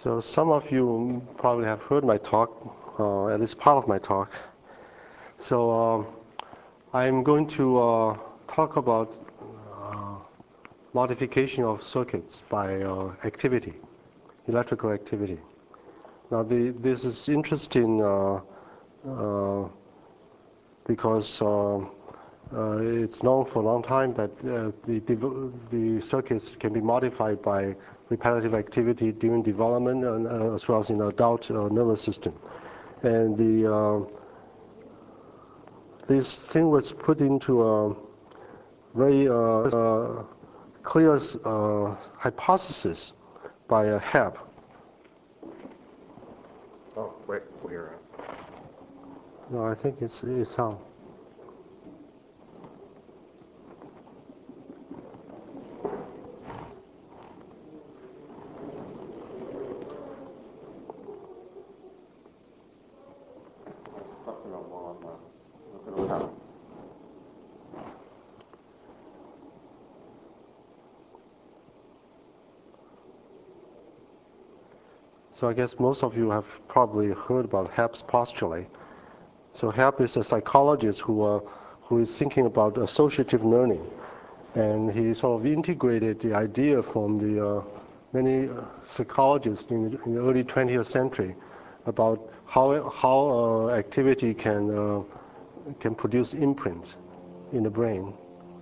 So some of you probably have heard my talk, at least part of my talk. So I'm going to talk about modification of circuits by activity, electrical activity. Now this is interesting because it's known for a long time that the circuits can be modified by repetitive activity during development and, as well as in adult nervous system. And this thing was put into a very clear hypothesis by Hebb. Oh, where? No, I think it's on. So I guess most of you have probably heard about Hebb's postulate. So Hebb is a psychologist who is thinking about associative learning, and he sort of integrated the idea from the many psychologists in the early 20th century about how activity can produce imprints in the brain.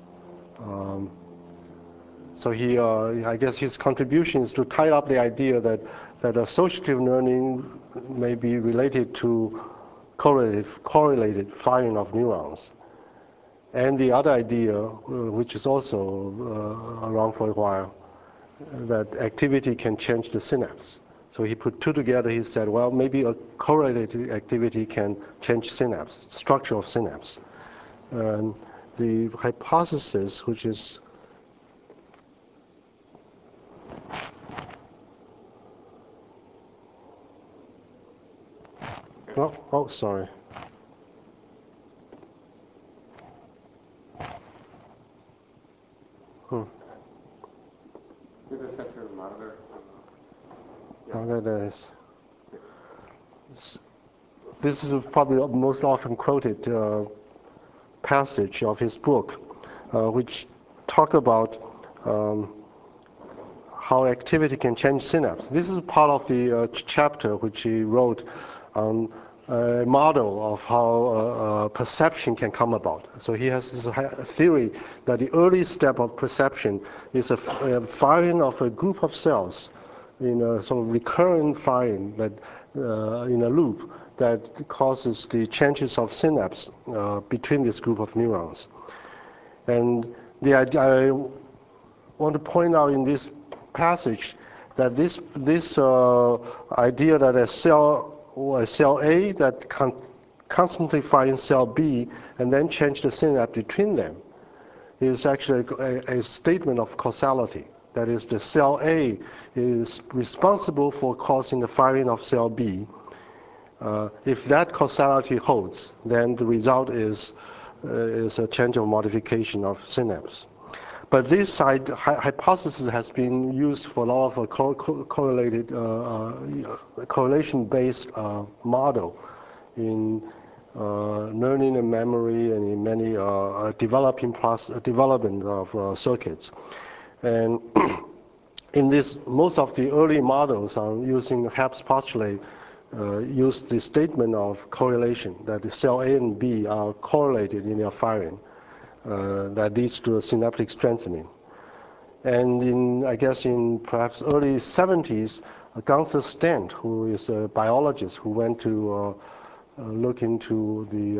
So I guess his contribution is to tie up the idea that associative learning may be related to correlated firing of neurons. And the other idea, which is also around for a while, that activity can change the synapse. So he put two together. He said, well, maybe a correlated activity can change synapse, structure of synapse. And the hypothesis, which is oh, sorry. Monitor. Okay, this is probably the most often quoted passage of his book, which talk about how activity can change synapse. This is part of the chapter which he wrote on a model of how perception can come about. So he has this theory that the early step of perception is a firing of a group of cells in a sort of recurrent firing that in a loop that causes the changes of synapse between this group of neurons. And I want to point out in this passage that this idea that a cell A that constantly firing cell B and then change the synapse between them is actually a statement of causality. That is, the cell A is responsible for causing the firing of cell B. If that causality holds, then the result is a change of modification of synapse. But this hypothesis has been used for a lot of correlation-based model in learning and memory and in many development of circuits. And in this, most of the early models are using Hebb's postulate, use the statement of correlation, that the cell A and B are correlated in their firing. That leads to a synaptic strengthening. And I guess in perhaps early 70s, Gunther Stent, who is a biologist who went to look into the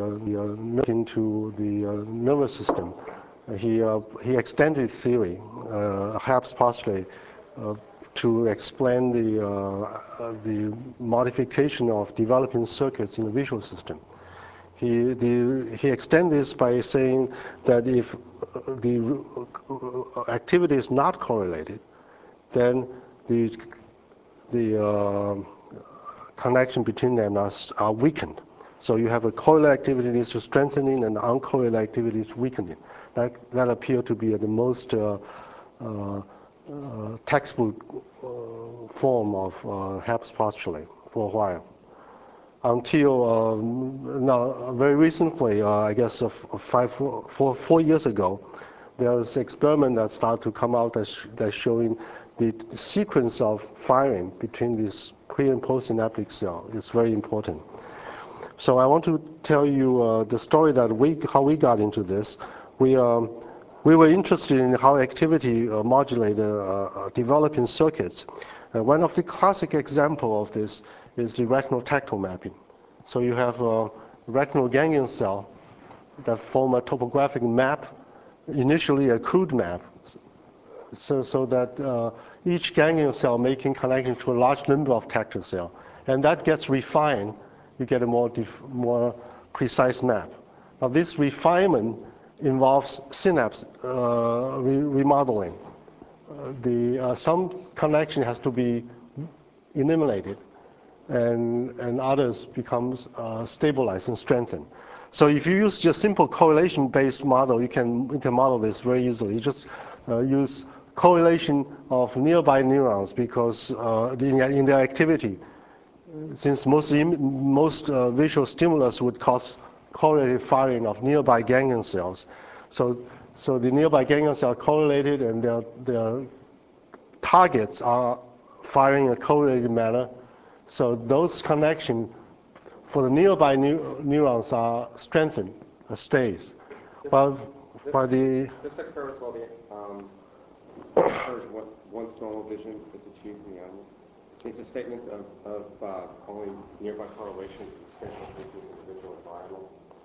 nervous system, he extended theory, Hebb's postulate, to explain the modification of developing circuits in the visual system. He extends this by saying that if the activity is not correlated, then the connection between them are weakened. So you have a correlated activity leads to strengthening and uncorrelated activity is weakening. That appear to be the most textbook form of Hep's postulate for a while. Until now, very recently, I guess 4 years ago, there was an experiment that started to come out that's showing the sequence of firing between these pre and postsynaptic cell is very important. So I want to tell you the story that how we got into this. We were interested in how activity modulator developing circuits. One of the classic example of this is the retinal tactile mapping. So you have a retinal ganglion cell that form a topographic map, initially a crude map, so that each ganglion cell making connection to a large number of tactile cells. And that gets refined, you get a more precise map. Now this refinement involves synapse remodeling. Some connection has to be eliminated, and others becomes stabilized and strengthened. So if you use just simple correlation-based model, you can model this very easily. You just use correlation of nearby neurons because in their activity, since most visual stimulus would cause correlated firing of nearby ganglion cells. So the nearby ganglion cells are correlated and their targets are firing in a correlated manner. So those connections for the nearby neurons are strengthened, stays. This occurs while the occurs once normal vision is achieved in the animals. It's a statement of only nearby correlation to spatial features of the visual environment.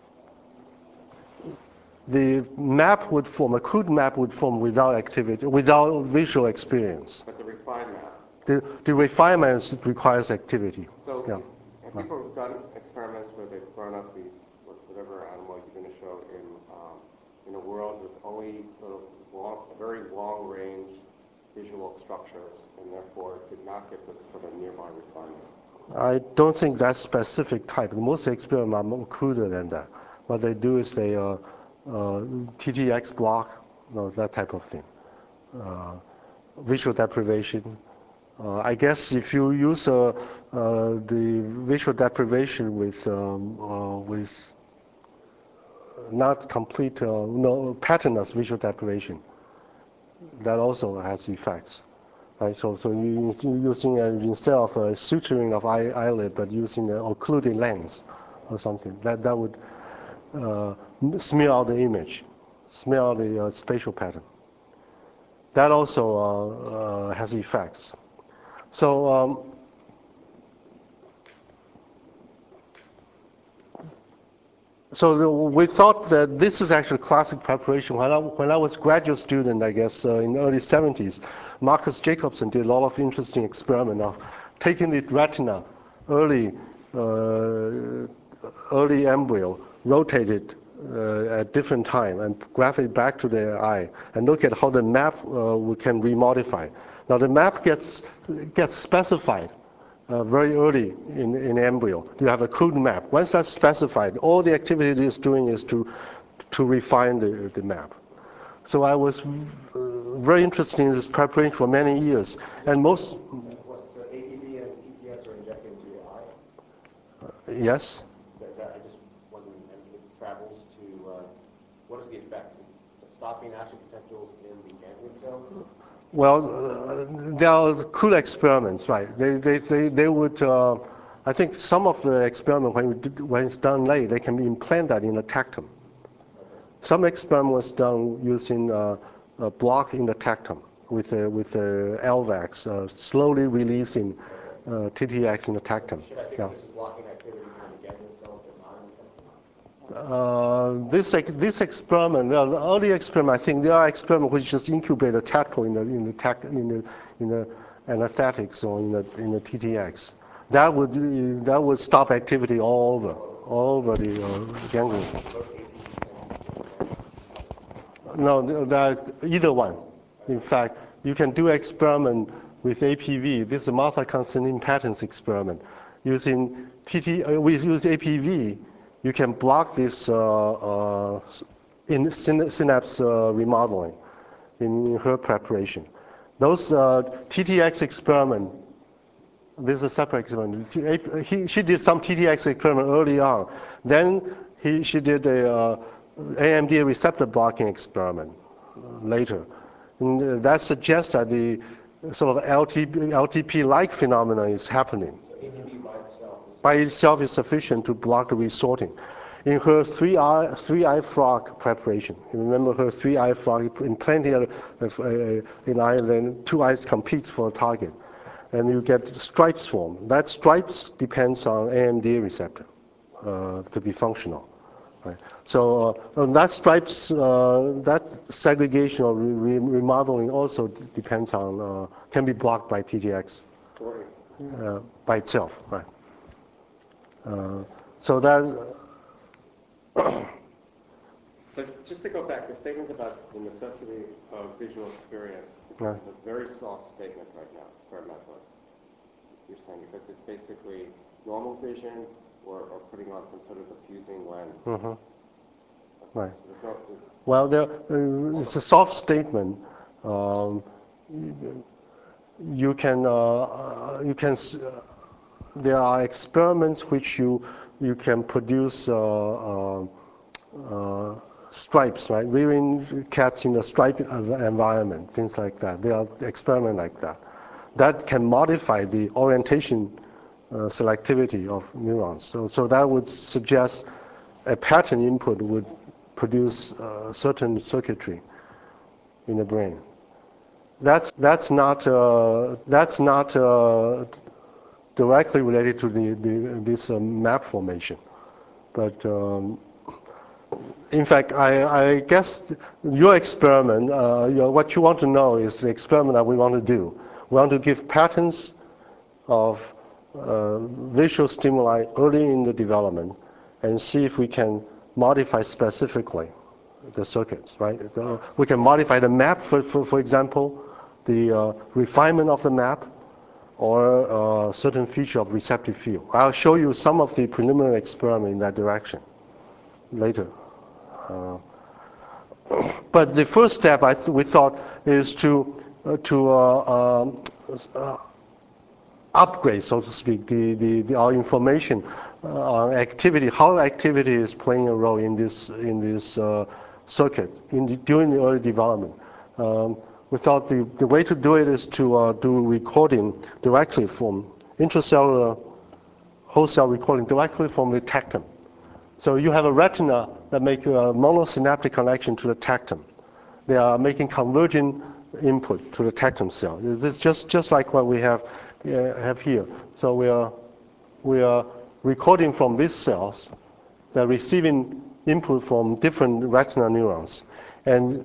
The map would form, a crude map would form without activity, without visual experience. But the refined map. The refinement requires activity. So yeah. People have done experiments where they've thrown up these, whatever animal you're going to show in a world with only sort of very long range visual structures, and therefore did not get this sort of nearby refinement. I don't think that specific type. Most experiments are more cruder than that. What they do is they TTX block, that type of thing. Visual deprivation. I guess if you use the visual deprivation with not complete, no patternless visual deprivation, that also has effects. Right, so you using instead of suturing of eyelid, but using an occluding lens or something, that would smear out the image, smear out the spatial pattern. That also has effects. So we thought that this is actually classic preparation. When I was a graduate student, I guess in the early 70s, Marcus Jacobson did a lot of interesting experiment of taking the retina, early embryo, rotate it at different time and graph it back to the eye and look at how the map we can remodify. Now the map gets specified very early in embryo. You have a crude map. Once that's specified, all the activity it is doing is to refine the map. So I was very interested in this preparation for many years, and most. So APV and TTX are injected into the eye? Yes. I just wondering, and it travels to, what is the effect? Stopping action potentials in the ganglion cells? Well, there are crude experiments, right? They would, I think some of the experiment, when it's done late, they can implant that in a tactum. Some experiment was done using a block in the tactum with a LVAX, slowly releasing TTX in the tactum. Should I think this is blocking activity from the ganglion cells but not in the tactum? This experiment, well, the early experiment, I think there are experiments which just incubate a tactile in the anesthetics or in the TTX. That would stop activity all over the ganglion. No, that either one. In fact, you can do experiment with APV. This is a multi-constraining patterns experiment. Using with APV, you can block this in synapse remodeling in her preparation. Those TTX experiment This is a separate experiment. She did some TTX experiment early on. Then she did a AMD receptor blocking experiment later. And that suggests that the sort of LTP-like phenomenon is happening. So ATP by itself is sufficient to block the resorting. In her 3I frog preparation, you remember her 3I frog implanted in eye, then 2 eyes competes for a target, and you get stripes form. That stripes depends on AMD receptor to be functional. Right. So that stripes, that segregation or remodeling also depends on, can be blocked by TGX by itself. Right. So that. So just to go back, the statement about the necessity of visual experience is a very soft statement right now, experimentally. You're saying because it's basically normal vision or putting on some sort of a fusing lens. Mm-hmm. Right. Well, it's a soft statement. You can there are experiments which you can produce stripes, right? Rearing cats in a striped environment, things like that. There are experiments like that. That can modify the orientation selectivity of neurons. So that would suggest a pattern input would produce certain circuitry in the brain. That's not directly related to this map formation, but in fact, I guess your experiment, what you want to know is the experiment that we want to do. We want to give patterns of visual stimuli early in the development and see if we can modify specifically the circuits, right? We can modify the map, for example, the refinement of the map, or a certain feature of receptive field. I'll show you some of the preliminary experiment in that direction later. But the first step we thought is to upgrade, so to speak, our information on activity, how activity is playing a role in this circuit during the early development. We thought the way to do it is to do recording directly from intracellular whole cell recording directly from the tectum. So you have a retina that make a monosynaptic connection to the tectum. They are making convergent input to the tectum cell. It's just like what we have here. So we are recording from these cells. They're receiving input from different retinal neurons, and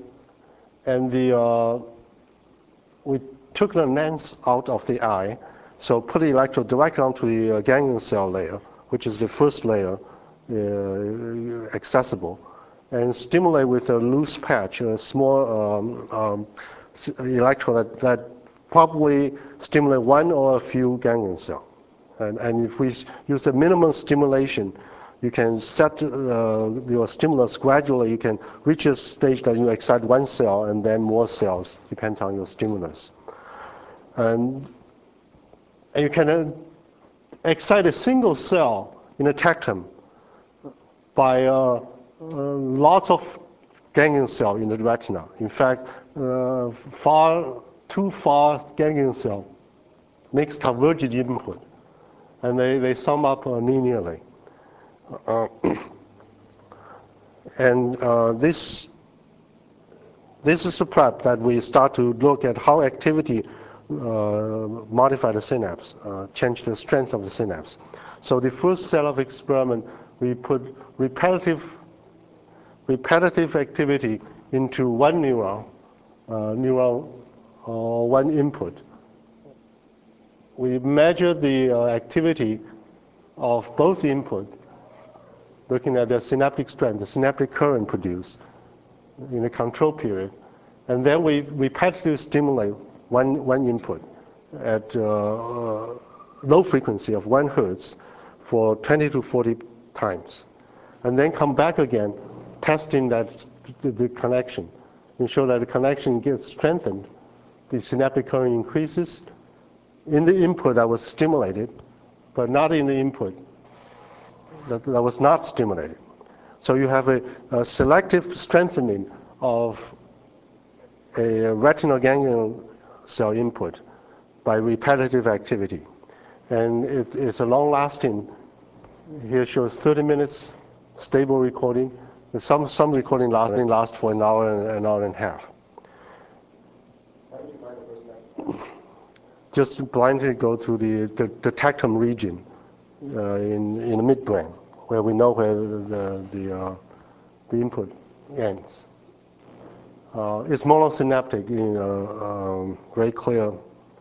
we took the lens out of the eye, so put the electrode directly onto the ganglion cell layer, which is the first layer accessible, and stimulate with a loose patch, a small electrode that probably stimulate one or a few ganglion cells. And if we use a minimum stimulation, you can set your stimulus gradually. You can reach a stage that you excite one cell and then more cells, depends on your stimulus. And you can excite a single cell in a tectum by lots of ganglion cells in the retina. In fact, too far ganglion cell makes convergent input, and they sum up linearly. And this is the prep that we start to look at how activity modify the synapse, change the strength of the synapse. So the first set of experiment, we put repetitive activity into one neuron, or one input. We measure the activity of both input, looking at the synaptic strength, the synaptic current produced in the control period, and then we repetitively stimulate one input at low frequency of 1 Hertz for 20 to 40 times, and then come back again, testing that the connection, ensure that the connection gets strengthened, the synaptic current increases, in the input that was stimulated, but not in the input that was not stimulated. So you have a selective strengthening of a retinal ganglion cell input by repetitive activity. And it's a long-lasting, here shows 30 minutes, stable recording. Some recording last for an hour and a half. How did you find the first night? Just blindly go to the tectum region in the midbrain, where we know where the input ends. It's monosynaptic in very clear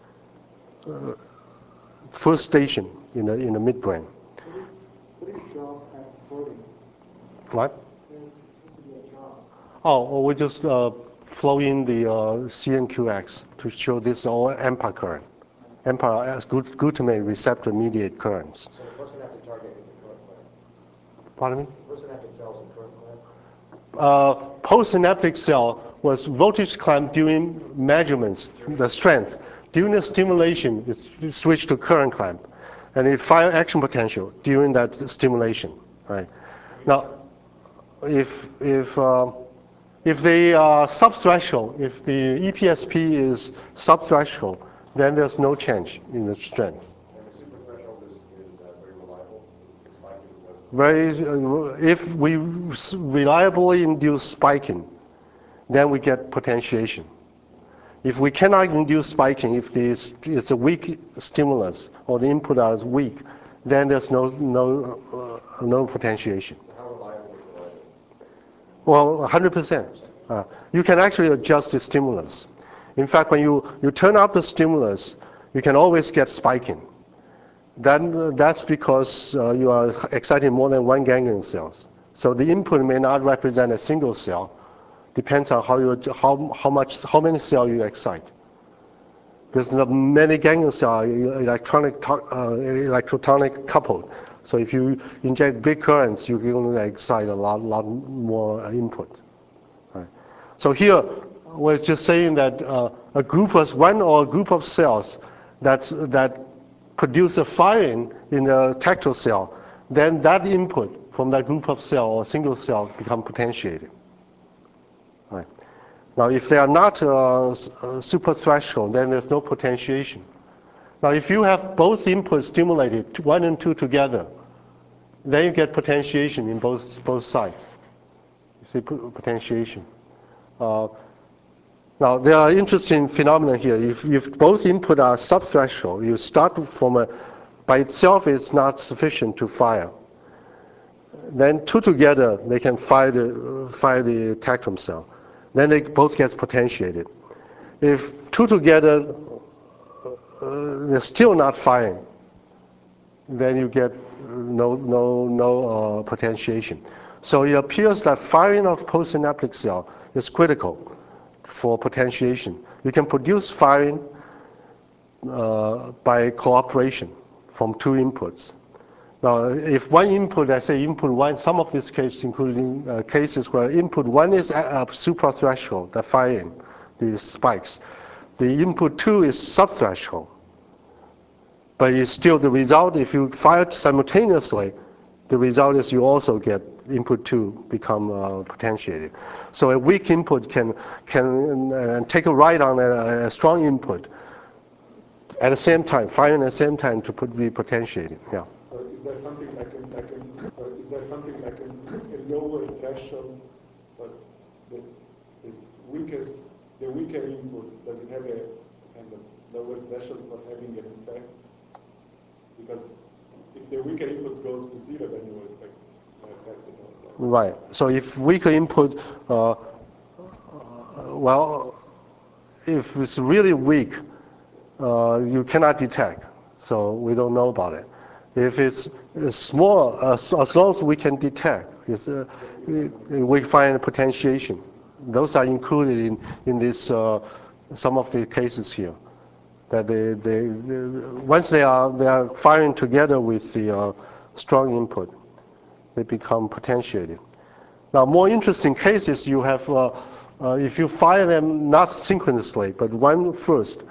first station in the midbrain. What is job and floating? What? There seems to be a job. Oh, we just flow in the CNQX to show this all AMPA current. AMPA as glutamate receptor mediated currents. So the postsynaptic target is the current clamp. Pardon me? Postsynaptic cells in current clamp. Postsynaptic cell was voltage clamp during measurements, the strength. During the stimulation, it switched to current clamp, and it fire action potential during that stimulation. Right. Now, if they are subthreshold, if the EPSP is subthreshold, then there's no change in the strength. And the superthreshold is very reliable. The spike is If we reliably induce spiking, then we get potentiation. If we cannot induce spiking, if it's a weak stimulus or the input is weak, then there's no potentiation. So how reliable is reliable? Well, 100%. You can actually adjust the stimulus. In fact, when you turn up the stimulus, you can always get spiking. Then that's because you are exciting more than one ganglion cells. So the input may not represent a single cell. Depends on how many cells you excite. Because many ganglion cells are electrotonic coupled. So if you inject big currents, you can excite a lot more input. Right. So here, we're just saying that a group of one or a group of cells that produce a firing in the tactile cell, then that input from that group of cell or single cell become potentiated. Right. Now, if they are not super threshold, then there's no potentiation. Now, if you have both inputs stimulated, 1 and 2 together, then you get potentiation in both sides. You see potentiation. Now, there are interesting phenomena here. If both inputs are subthreshold, you start from by itself it's not sufficient to fire. Then 2 together, they can fire the tactum cell. Then they both get potentiated. If 2 together, they're still not firing, then you get no potentiation. So it appears that firing of postsynaptic cell is critical for potentiation. You can produce firing by cooperation from 2 inputs. Now, if one input, let's say input 1, some of these cases, including cases where input 1 is suprathreshold, the firing, the spikes. The input 2 is subthreshold. But it's still the result, if you fire it simultaneously, the result is you also get input 2 become potentiated. So a weak input can take a ride on a strong input at the same time, firing at the same time to be potentiated. Yeah. Is there something like a lower threshold, but the weaker input, does it have a kind of lower threshold for having an effect? Because if the weaker input goes to 0, then you will expect an effect. Right. So if weaker input, well, if it's really weak, you cannot detect. So we don't know about it. If it's small, as long as we can detect, we find potentiation. Those are included in this some of the cases here. That once they are firing together with the strong input, they become potentiated. Now, more interesting cases you have if you fire them not synchronously, but one first,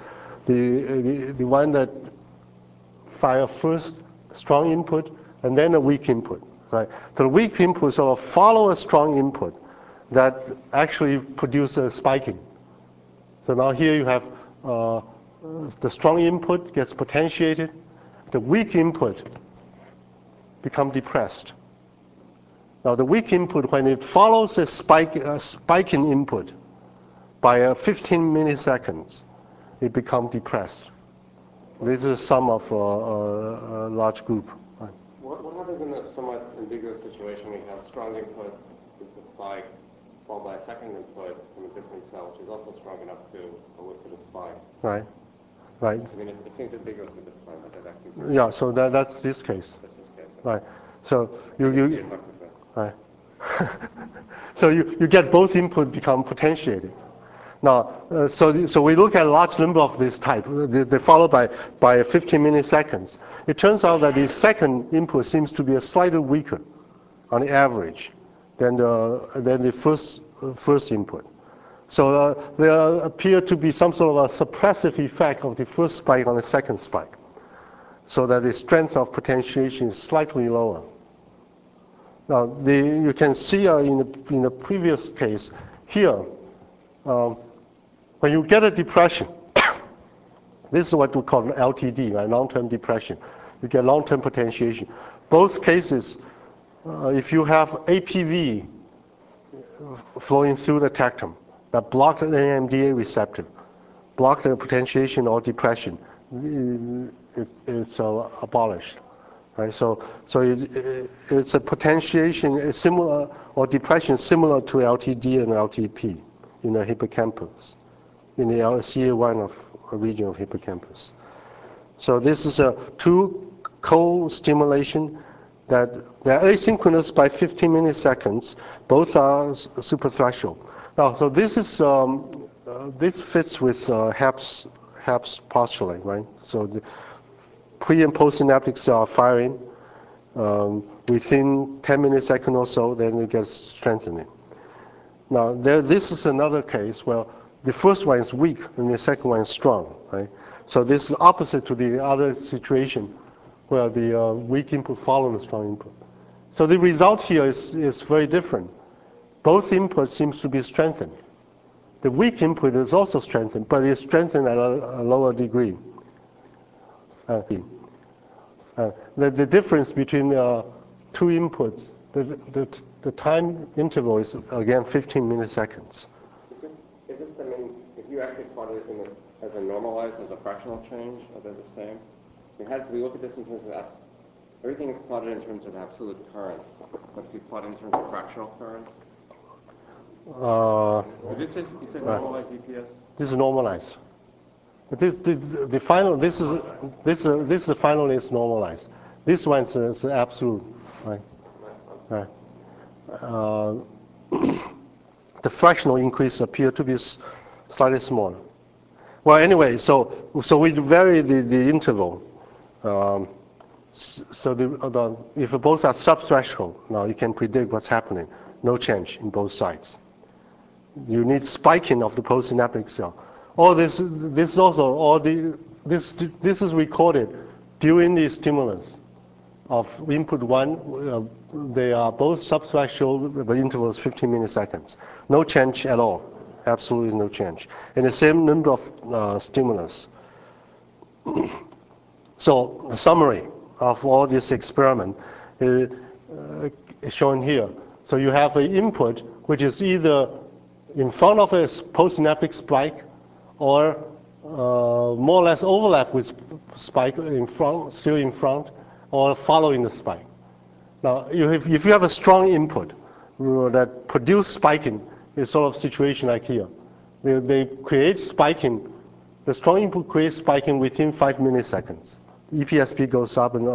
the one that fire first strong input and then a weak input, right? So the weak input sort of follow a strong input that actually produces spiking. So now here you have the strong input gets potentiated, the weak input become depressed. Now the weak input, when it follows a spiking input by 15 milliseconds, it becomes depressed. This is sum of a large group. What happens in a somewhat ambiguous situation? We have strong input with the spike, followed by a second input from a different cell, which is also strong enough to elicit a spike. Right. Right. I mean, it seems ambiguous at this point, but that keeps. Yeah. So that's this case. That's this case. Right. So you right. So you get both input become potentiated. Now, so we look at a large number of this type. They followed by 15 milliseconds. It turns out that the second input seems to be slightly weaker, on the average, than the first input. So there appear to be some sort of a suppressive effect of the first spike on the second spike, so that the strength of potentiation is slightly lower. Now, you can see in the previous case here. When you get a depression, this is what we call LTD, right? Long-term depression. You get long-term potentiation. Both cases, if you have APV flowing through the tectum that block the NMDA receptor, block the potentiation or depression, it's abolished, right? So it's a potentiation similar or depression similar to LTD and LTP in the hippocampus, in the CA1 of a region of hippocampus. So this is a two co-stimulation that they're asynchronous by 15 milliseconds. Both are superthreshold. Now, so this is this fits with HAPS postulate, right? So the pre and postsynaptic cell are firing within 10 milliseconds or so, then it gets strengthening. Now, this is another case where the first one is weak and the second one is strong, right? So this is opposite to the other situation where the weak input follows the strong input. So the result here is very different. Both inputs seems to be strengthened. The weak input is also strengthened, but it's strengthened at a lower degree. The difference between two inputs, the time interval is again 15 milliseconds. Is this, I mean, if you actually plot it as a normalized, as a fractional change, are they the same? We look at this in terms of everything is plotted in terms of absolute current, but if you plot in terms of fractional current. This is, you said normalized EPS. This is normalized. But the final this is the final is normalized. This one is absolute, right? Right. The fractional increase appear to be slightly smaller. Well, anyway, so we vary the interval. So if both are subthreshold, now you can predict what's happening. No change in both sides. You need spiking of the postsynaptic cell. All this is recorded during the stimulus of input one. They are both subthreshold. The interval is 15 milliseconds. No change at all. Absolutely no change. And the same number of stimulus. So the summary of all this experiment is shown here. So you have an input which is either in front of a postsynaptic spike or more or less overlap with spike in front, still in front, or following the spike. Now, if you have a strong input that produce spiking, it's sort of situation like here. They create spiking. The strong input creates spiking within 5 milliseconds. EPSP goes up and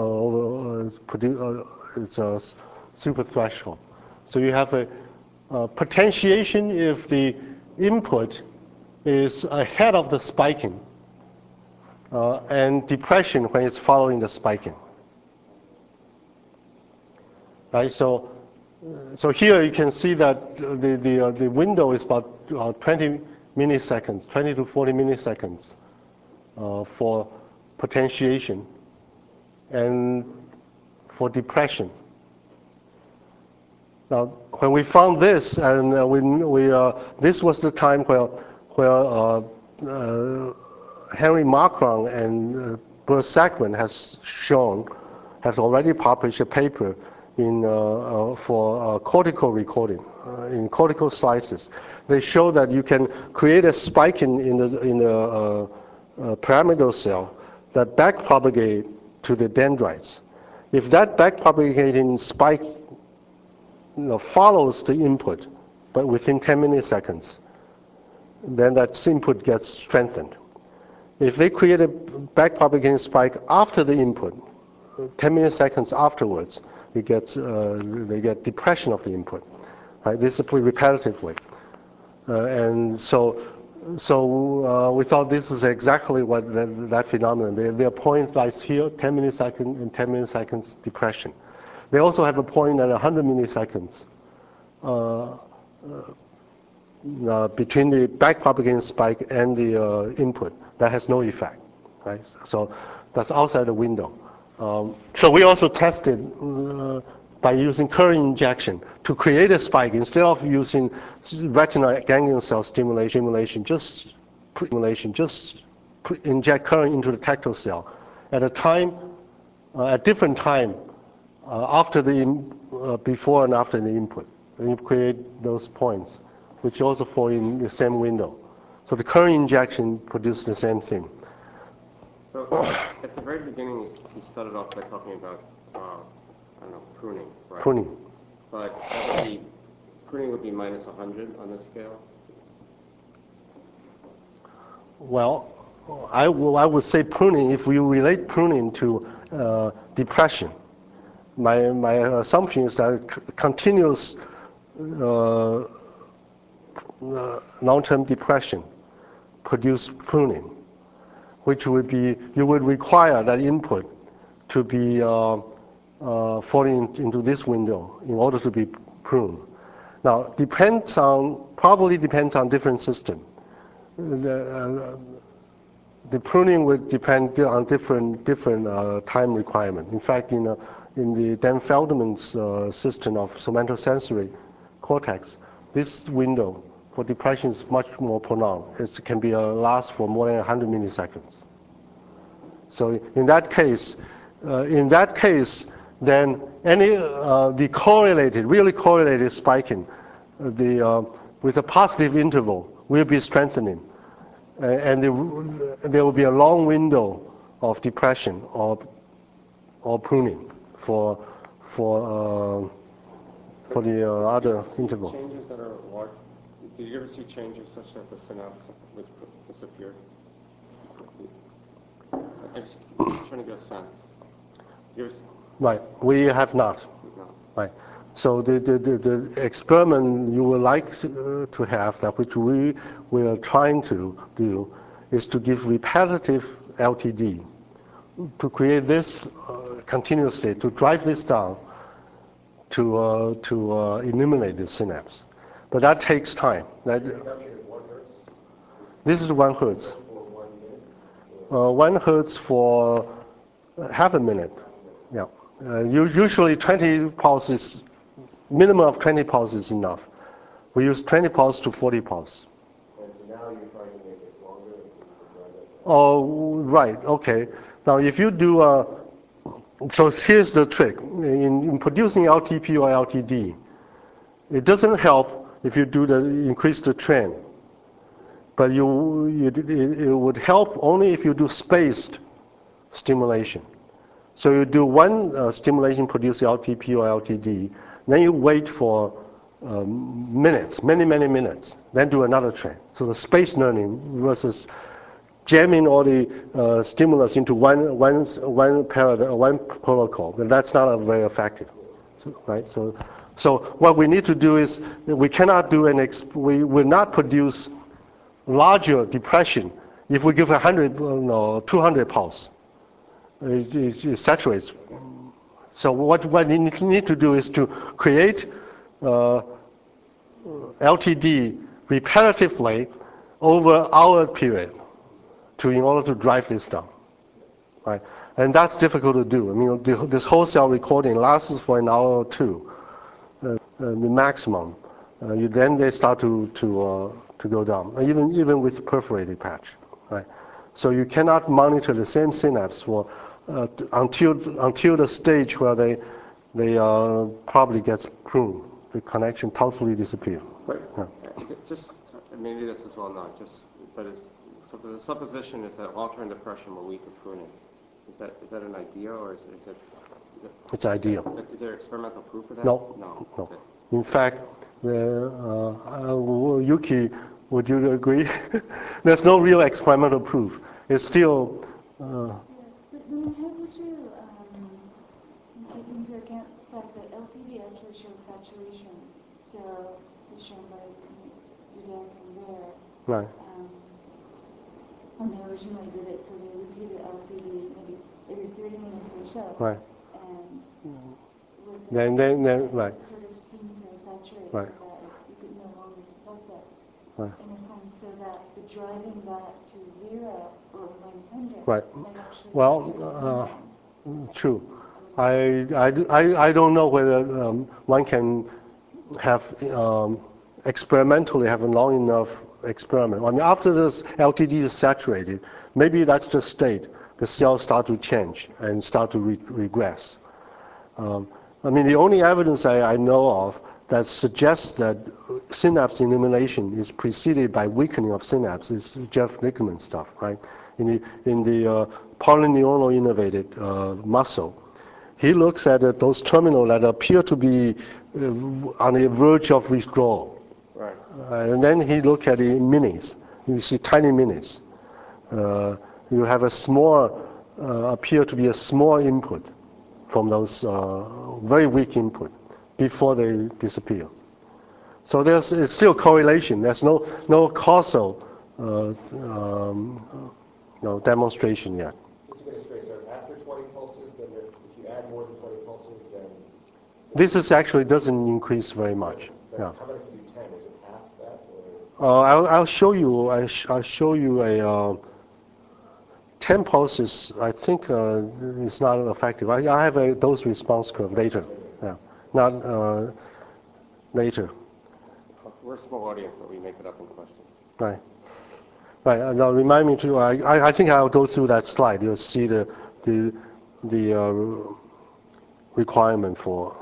it's a super threshold. So you have a potentiation if the input is ahead of the spiking, and depression when it's following the spiking. Right. So here you can see that the window is about 20 milliseconds, 20 to 40 milliseconds for potentiation and for depression. Now, when we found this, and this was the time where Henry Marcron and Bert Sakmann has already published a paper for cortical recording in cortical slices. They show that you can create a spike in the pyramidal cell that backpropagate to the dendrites. If that backpropagating spike follows the input, but within 10 milliseconds, then that input gets strengthened. If they create a backpropagating spike after the input, 10 milliseconds afterwards, they get depression of the input. Right? This is repetitively. And so we thought this is exactly what that phenomenon. There are points like here, 10 milliseconds and 10 milliseconds depression. They also have a point at 100 milliseconds between the backpropagating spike and the input. That has no effect, right? So that's outside the window. So we also tested by using current injection to create a spike instead of using retinal ganglion cell stimulation, just inject current into the tactile cell at a different time after before and after the input. And you create those points, which also fall in the same window. So the current injection produces the same thing. So at the very beginning, you started off by talking about, pruning, right? Pruning. But pruning would be minus 100 on this scale? Well, I would say pruning, if we relate pruning to depression, my assumption is that continuous long-term depression produce pruning, which would be, you would require that input to be falling into this window in order to be pruned. Now, probably depends on different system. The pruning would depend on different time requirement. In fact, in the Dan Feldman's system of somatosensory cortex, this window for depression is much more pronounced. It can be last for more than 100 milliseconds. So in that case, then the really correlated spiking, with a positive interval will be strengthening, and there will be a long window of depression or pruning for the other interval. Changes that are large. Did you ever see changes such that the synapse was disappeared? I'm just trying to get a sense. Right, we have not. No. Right. So the experiment you would like to have, that which we are trying to do, is to give repetitive LTD, to create this continuously, to drive this down, to eliminate the synapse. But that takes time. This is 1 hertz. 1 hertz for half a minute. Yeah. Usually 20 pulses, minimum of 20 pulses is enough. We use 20 pulses to 40 pulses. And so now you're trying to make it longer? Oh, right, okay. Now if you do, so here's the trick. In producing LTP or LTD, it doesn't help if you increase the trend. But it would help only if you do spaced stimulation. So you do one stimulation produce LTP or LTD, then you wait for minutes, many minutes, then do another trend. So the spaced learning versus jamming all the stimulus into one protocol, and that's not very effective, right? So what we need to do is we cannot do we will not produce larger depression if we give 100 or 200 pulse. It saturates. So what we need to do is to create LTD repetitively over hour period. in order to drive this down, right? And that's difficult to do. I mean, this whole cell recording lasts for an hour or two, the maximum. Then they start to go down, even with perforated patch, right? So you cannot monitor the same synapse for until the stage where they probably gets pruned, the connection totally disappears. But just maybe this is well known. But so the supposition is that long-term depression will lead to pruning. Is that an idea, or is it? It's idea. Is there experimental proof of that? No. No. No. Okay. In fact, Yuki, would you agree? There's no real experimental proof. It's still. But then how would you take into account the fact that LPD actually shows saturation? So it's shown by Dudek and there. Right. When they originally did it, so they repeated LPD maybe every 30 minutes or so. Right. And with Then right. it sort of seemed to saturate Right. so that you could no longer detect that. Right. In a sense, so that the driving back to 0 or 100 Right. might actually Well, true. I don't know whether one can have experimentally have a long enough experiment. I mean, after this LTD is saturated, maybe that's the state. The cells start to change and start to regress. I mean, the only evidence I know of that suggests that synapse elimination is preceded by weakening of synapse is Jeff Lichtman stuff, right? In the polyneuronal innervated muscle, he looks at those terminals that appear to be on the verge of withdrawal. Right. And then he looked at the minis. You see tiny minis. You have a small, appear to be a small input from those very weak input before they disappear. So it's still correlation. There's no causal demonstration yet. Just to get it straight, so after 20 pulses, then if you add more than 20 pulses, then... This is actually doesn't increase very much. But Yeah. how about if you do 10? Is it half that? Or? I'll show you. I'll show you a 10 pulses. I think it's not effective. I have a dose response curve later. Yeah, not later. We're a small audience, but we make it up in questions. Right. Right. Now remind me to. I think I'll go through that slide. You'll see the requirement for.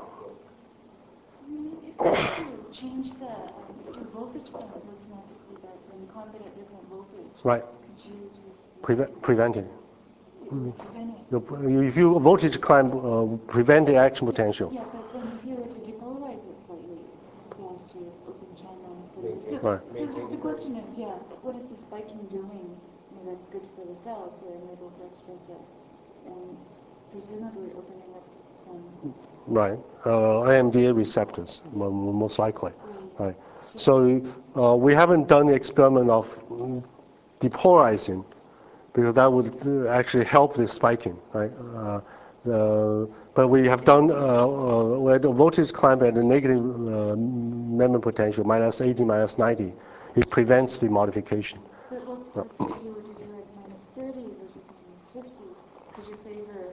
If you change the voltage clamp automatically, that when clamp it at different voltage, Right. could you use Preventing. prevent it? If you voltage clamp, prevent the action potential. Yeah, but then if you were to depolarize it slightly, so as to open channels. Right. So the question is, yeah, what is the spiking doing? That's good for the cell to enable to express it, and presumably opening up some. Right. AMDA receptors, most likely. Right. So we haven't done the experiment of depolarizing, because that would actually help the spiking, right? But we have done where the voltage clamp at the negative membrane potential, -80, -90, it prevents the modification. But if you were to do it -30 versus -50, could you favor,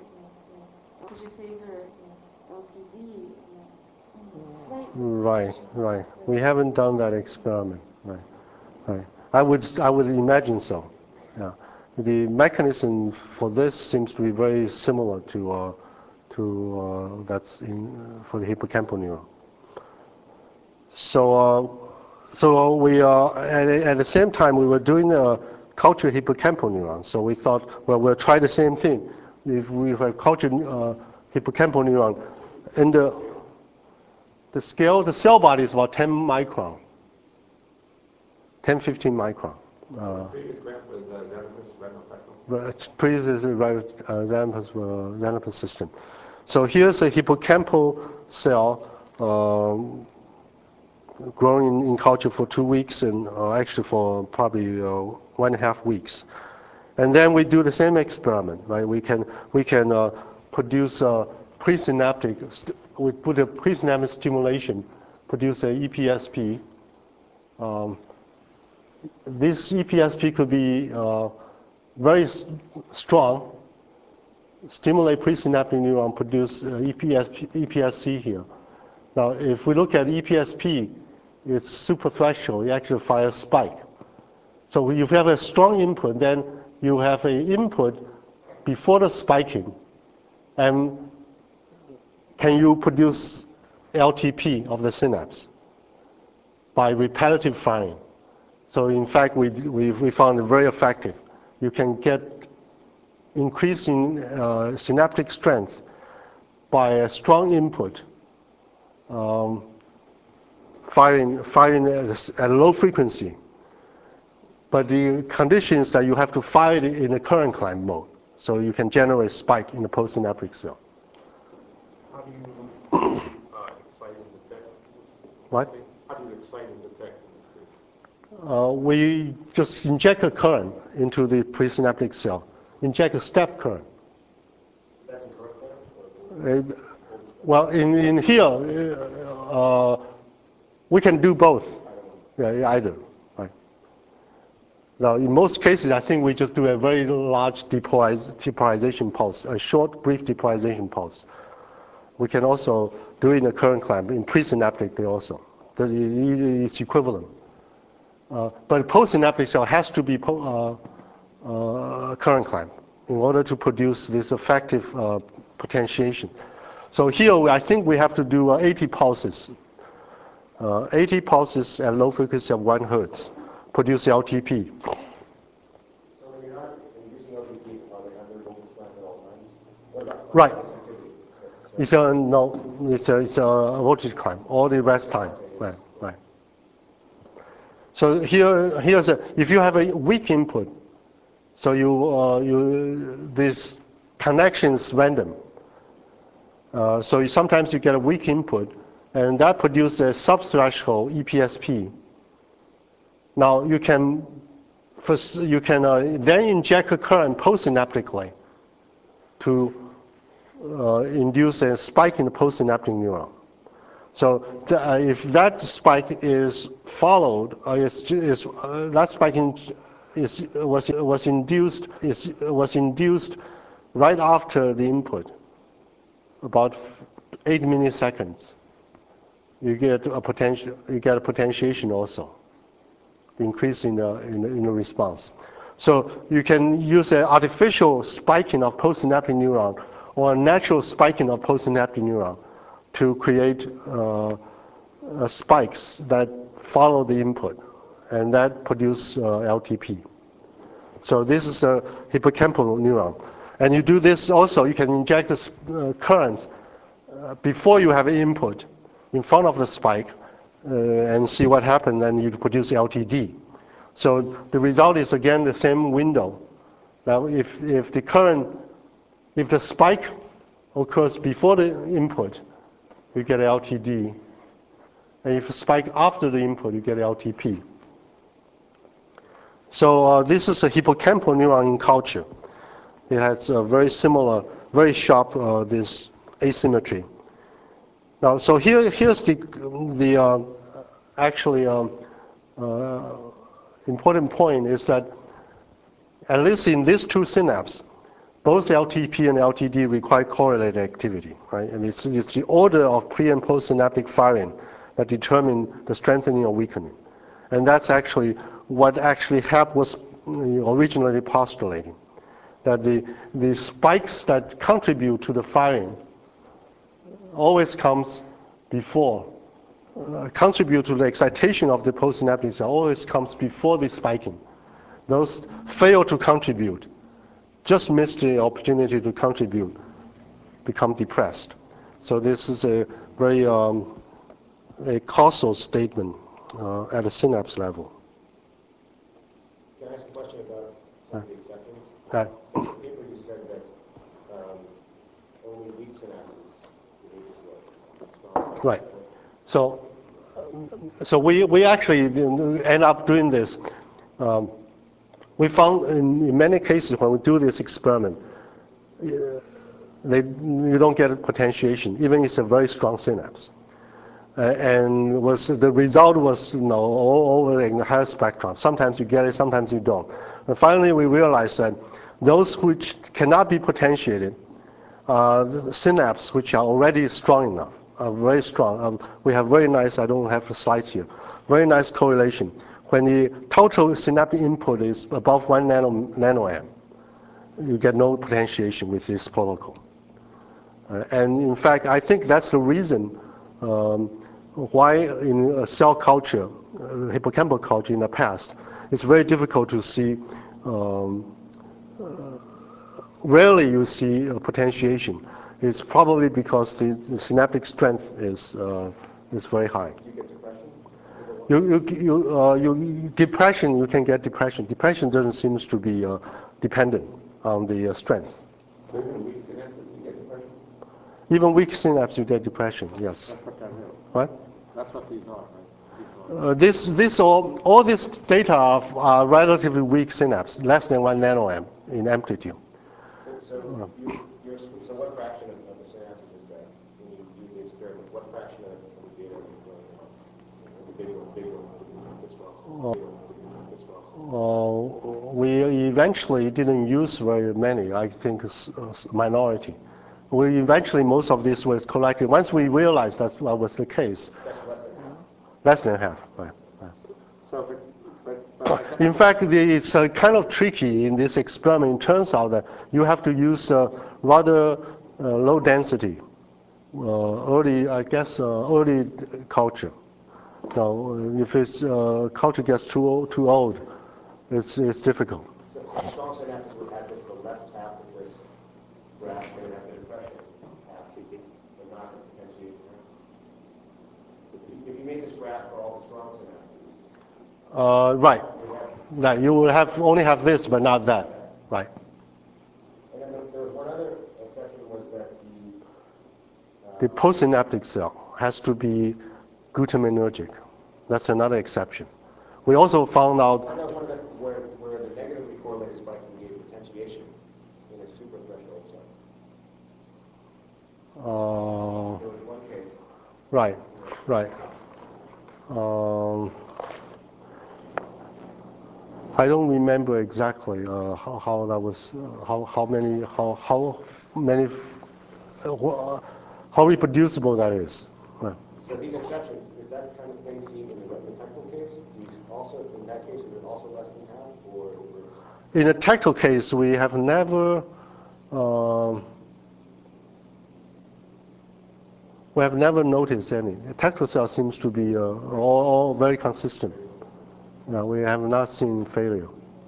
LPD? Right. We haven't done that experiment. Right. I would imagine so. Yeah. The mechanism for this seems to be very similar to that's for the hippocampal neuron. So we at the same time we were doing a cultured hippocampal neuron. So we thought, well, we'll try the same thing. If we have cultured hippocampal neuron, and the scale, the cell body is about 10 micron, 10-15 micron. Previous graph was Previous Xanthus system. So here's a hippocampal cell growing in culture for 2 weeks, and actually for probably 1.5 weeks. And then we do the same experiment, right? We can produce a presynaptic. We put a presynaptic stimulation, produce a EPSP. This EPSP could be very strong, stimulate presynaptic neuron, produce EPSC here. Now, if we look at EPSP, it's super threshold, you actually fire a spike. So if you have a strong input, then you have an input before the spiking. And can you produce LTP of the synapse by repetitive firing? So in fact, we found it very effective. You can get increasing synaptic strength by a strong input, firing at a low frequency. But the condition is that you have to fire it in a current clamp mode, so you can generate spike in the postsynaptic cell. How do you excite and detect? What? How do you excite and detect in this case? We just inject a current into the presynaptic cell, inject a step current. That's in current clamp? Well, in here, we can do both. Yeah, either. Right. Now, in most cases, I think we just do a very large depolarization pulse, a short, brief depolarization pulse. We can also do it in a current clamp, in presynaptic also. It's equivalent. But postsynaptic cell has to be current clamp in order to produce this effective potentiation. So here, I think we have to do 80 pulses. 80 pulses at low frequency of 1 hertz, produce LTP. So when you're not inducing LTP, are they under voltage clamp at all times? What about Right. sensitivity? It's a voltage clamp all the rest time. Right, right. So here's if you have a weak input, so this connection is random. So sometimes you get a weak input, and that produces a subthreshold EPSP. Now you can then inject a current postsynaptically to induce a spike in the postsynaptic neuron. So if that spike is followed, that spike was induced right after the input, about 8 milliseconds. You get a potentiation also, increase in the response. So you can use an artificial spiking of postsynaptic neuron or a natural spiking of postsynaptic neuron to create spikes that follow the input, and that produce LTP. So this is a hippocampal neuron. And you do this also, you can inject the current before you have an input in front of the spike and see what happens, and you produce LTD. So the result is again the same window. Now if the spike occurs before the input, you get LTD. And if a spike after the input, you get LTP. So this is a hippocampal neuron in culture. It has a very similar, very sharp this asymmetry. Now, so here's the actually important point is that at least in these two synapses, both LTP and LTD require correlated activity, right? And it's the order of pre and postsynaptic firing that determine the strengthening or weakening. And that's actually what actually Hebb was originally postulating, that the spikes that contribute to the firing always comes before, contribute to the excitation of the postsynaptic cell always comes before the spiking. Those fail to contribute, just miss the opportunity to contribute, become depressed. So this is a very a causal statement at a synapse level. Can I ask a question about some of the exceptions? Uh, So in the paper you said that only weak synapses behave this way. Strong Right. synapses. So we actually end up doing this. We found in many cases when we do this experiment, you don't get a potentiation, even it's a very strong synapse. And the result was all over in the higher spectrum. Sometimes you get it, sometimes you don't. And finally, we realized that those which cannot be potentiated, the synapses which are already strong enough, are very strong. We have very nice, I don't have the slides here, very nice correlation. When the total synaptic input is above 1 nanoamp, you get no potentiation with this protocol. And in fact, I think that's the reason why in cell culture, hippocampal culture in the past, it's very difficult to see, rarely you see potentiation. It's probably because the synaptic strength is very high. Depression, you can get depression. Depression doesn't seem to be dependent on the strength. Even weak synapses, you get depression? Even weak synapse, you get depression, yes. That's what that is. What? That's what these are, right? All this data are relatively weak synapse, less than 1 nanoamp in amplitude. So what fraction of the synapses is that when you do the experiment? What fraction of the data are you throwing out? The big one, this well. We eventually didn't use very many. I think minority. Most of this was collected. Once we realized that was the case. That's less than half. Less than half, right. So, In fact, it's kind of tricky in this experiment. It turns out that you have to use rather low density, early culture. Now, if it's culture gets too old, it's difficult. So strong synapses would have just the left half of this graph, they would have the depression half, but not the potentiation. If you made this graph for all the strong synapses, Right. You will only have this, but not that. Right. And then there was one other exception, was that the postsynaptic cell has to be glutaminergic. That's another exception. We also found out where the negatively correlated spike can give potentiation in a superthreshold cell. There was one case. Right. I don't remember exactly how that was, how reproducible that is. Right. So these exceptions, is that kind of thing seen in the tactile case? In that case, is it also less than half, or is it? In a tactile case, we have never noticed any. A tactile cell seems to be all very consistent. No, we have not seen failure.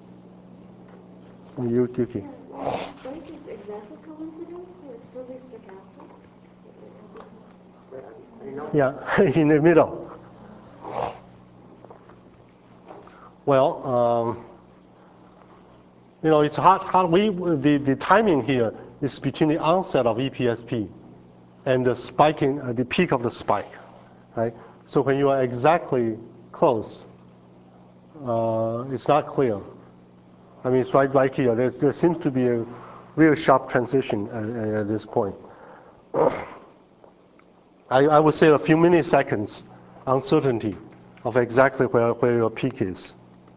Yuki. This is exactly coincidence, so it's totally stochastic. Yeah, in the middle. Well, it's hard. The timing here is between the onset of EPSP and the spiking, the peak of the spike, right? So when you are exactly close, it's not clear. I mean, it's right here. There seems to be a real sharp transition at this point. I would say a few milliseconds uncertainty of exactly where your peak is.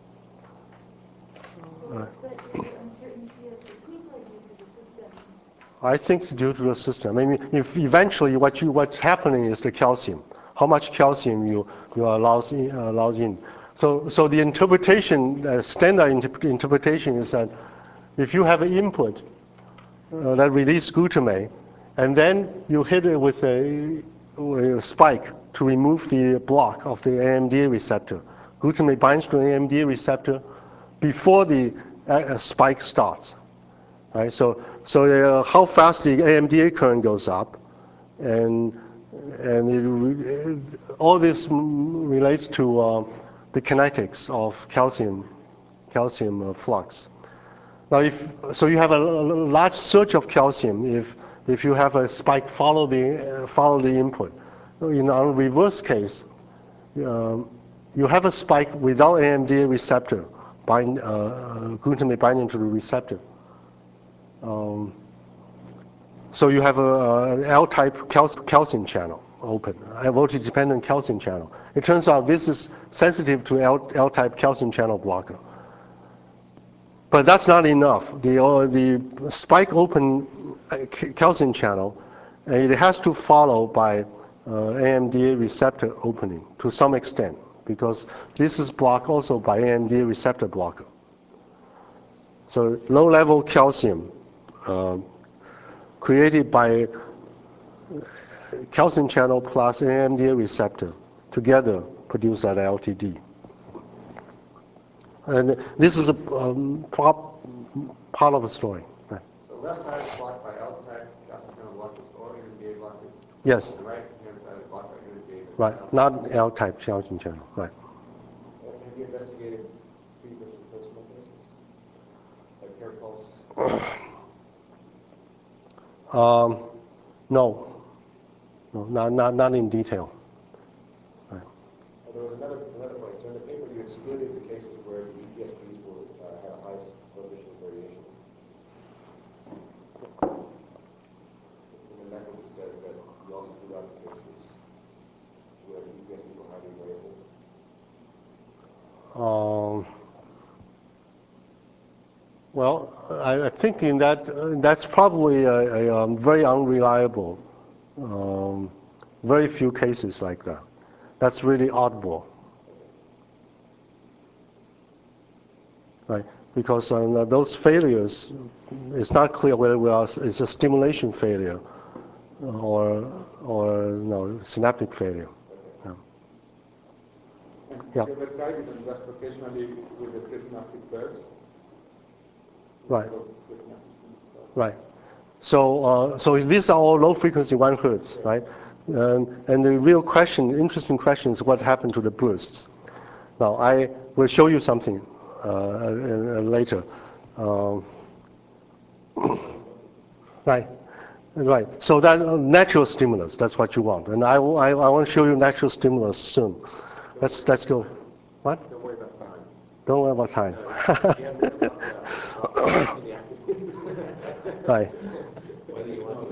But due to uncertainty of the peak or due to the system? I think it's due to the system. I mean, if eventually what's happening is the calcium. How much calcium you allows in. So the interpretation, standard interpretation is that if you have an input that releases glutamate, and then you hit it with a spike to remove the block of the AMD receptor. Glutamate binds to the AMD receptor before the spike starts. Right? So how fast the AMDA current goes up, and all this relates to the kinetics of calcium flux. Now, so you have a large surge of calcium if you have a spike follow the input. In our reverse case, you have a spike without AMDA receptor glutamate binding to the receptor. So you have an L-type calcium channel open, a voltage-dependent calcium channel. It turns out this is sensitive to L-type calcium channel blocker. But that's not enough. The spike open calcium channel, it has to follow by AMDA receptor opening to some extent, because this is blocked also by AMDA receptor blocker. So low-level calcium created by calcium channel plus AMDA receptor together produce that LTD. And this is a part of the story. The left side is blocked by L-type calcium channel blockers or NMDA blockers. Yes. The right-hand side is blocked by NMDA. Right, not L-type calcium channel. Right. Have you investigated precursor pulse mechanisms? Like hair pulse? No, not in detail. Right. There was another point. So in the paper, you excluded the cases where the EPSPs had a high coefficient of variation. In the method, it says that you also threw out the cases where the EPSPs were highly variable. Well, I think in that's probably a very unreliable, very few cases like that. That's really oddball. Right, because those failures, it's not clear whether it's a stimulation failure or no, synaptic failure. Yeah. You ever tried it investigationally with the presynaptic curves? Right. Right. So these are all low frequency 1 Hertz, right? And the real question, interesting question, is what happened to the bursts. Now I will show you something later. Right. Right. So that natural stimulus, that's what you want, and I want to show you natural stimulus soon. Let's go. What? Don't worry about time. Don't worry about time. Right. Whether you want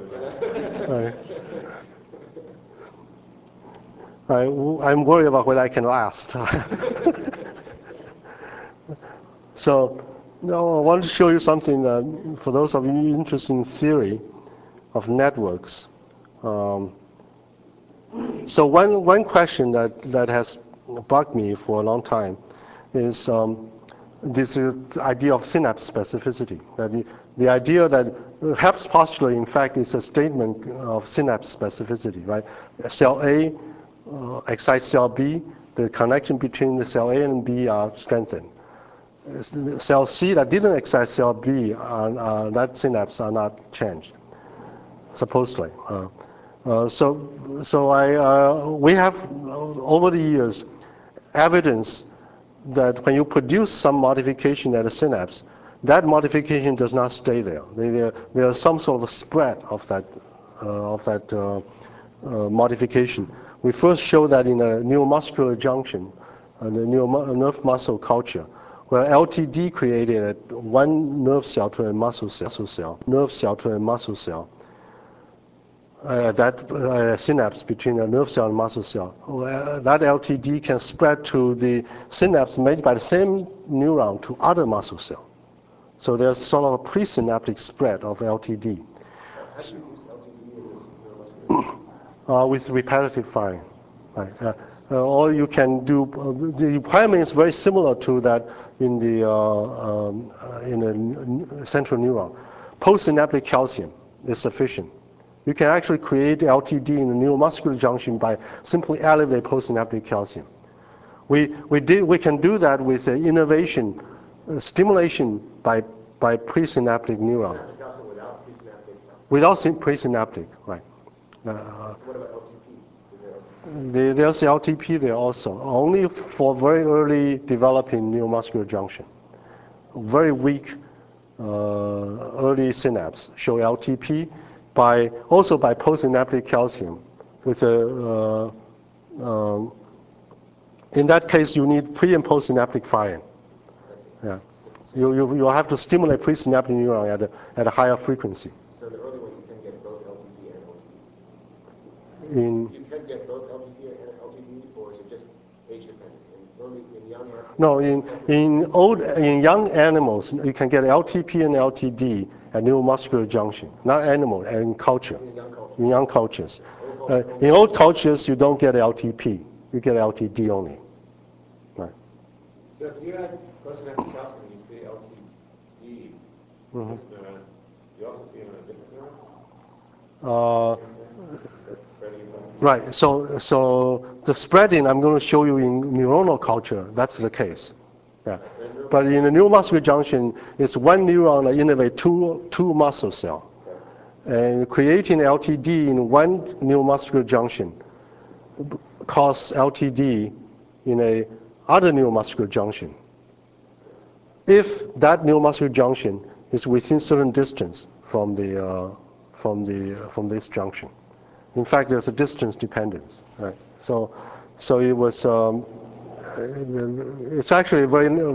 to Right. I'm worried about what I can last. So, now I want to show you something for those of you interested in theory of networks. So one question that has bugged me for a long time is this idea of synapse specificity. That the idea that Hepp's postulate, in fact, is a statement of synapse specificity, right? Cell A excites cell B, the connection between the cell A and B are strengthened. Cell C that didn't excite cell B, that synapse are not changed, supposedly. We have, over the years, evidence that when you produce some modification at a synapse, that modification does not stay there. There's some sort of a spread of that modification. We first show that in a neuromuscular junction, the nerve muscle culture, where LTD created one nerve cell to a muscle cell, nerve cell to a muscle cell. That synapse between a nerve cell and muscle cell. That LTD can spread to the synapse made by the same neuron to other muscle cells. So there's sort of a presynaptic spread of LTD. How do you use LTD in this neuromuscular? With repetitive firing. Right. Or you can do, the requirement is very similar to that in the central neuron. Postsynaptic calcium is sufficient. You can actually create LTD in the neuromuscular junction by simply elevate postsynaptic calcium. We can do that with innervation, stimulation by presynaptic neuron. Calcium without presynaptic calcium? Without presynaptic, right. So what about LTP? There's LTP there also, only for very early developing neuromuscular junction. Very weak early synapse show LTP also by postsynaptic calcium. With in that case, you need pre and postsynaptic firing. Yeah, you have to stimulate presynaptic neuron at a higher frequency. So the early one, you can get both LTP and LTP. You can get both LTP and LTP, or is it just age dependent? In young No, in young animals, you can get LTP and LTD at neuromuscular junction, not animal, and culture. In young cultures. In old cultures, you don't get LTP, you get LTD only. Right. So if you had postsynaptic calcium and you see LTD, Mm-hmm. you also see it on a different neuron? Right, so the spreading I'm going to show you in neuronal culture, that's the case. Yeah. But in the neuromuscular junction, it's one neuron that innervates two muscle cells. And creating LTD in one neuromuscular junction causes LTD in a other neuromuscular junction. If that neuromuscular junction is within certain distance from this junction. In fact, there's a distance dependence, right? So it was. It's actually a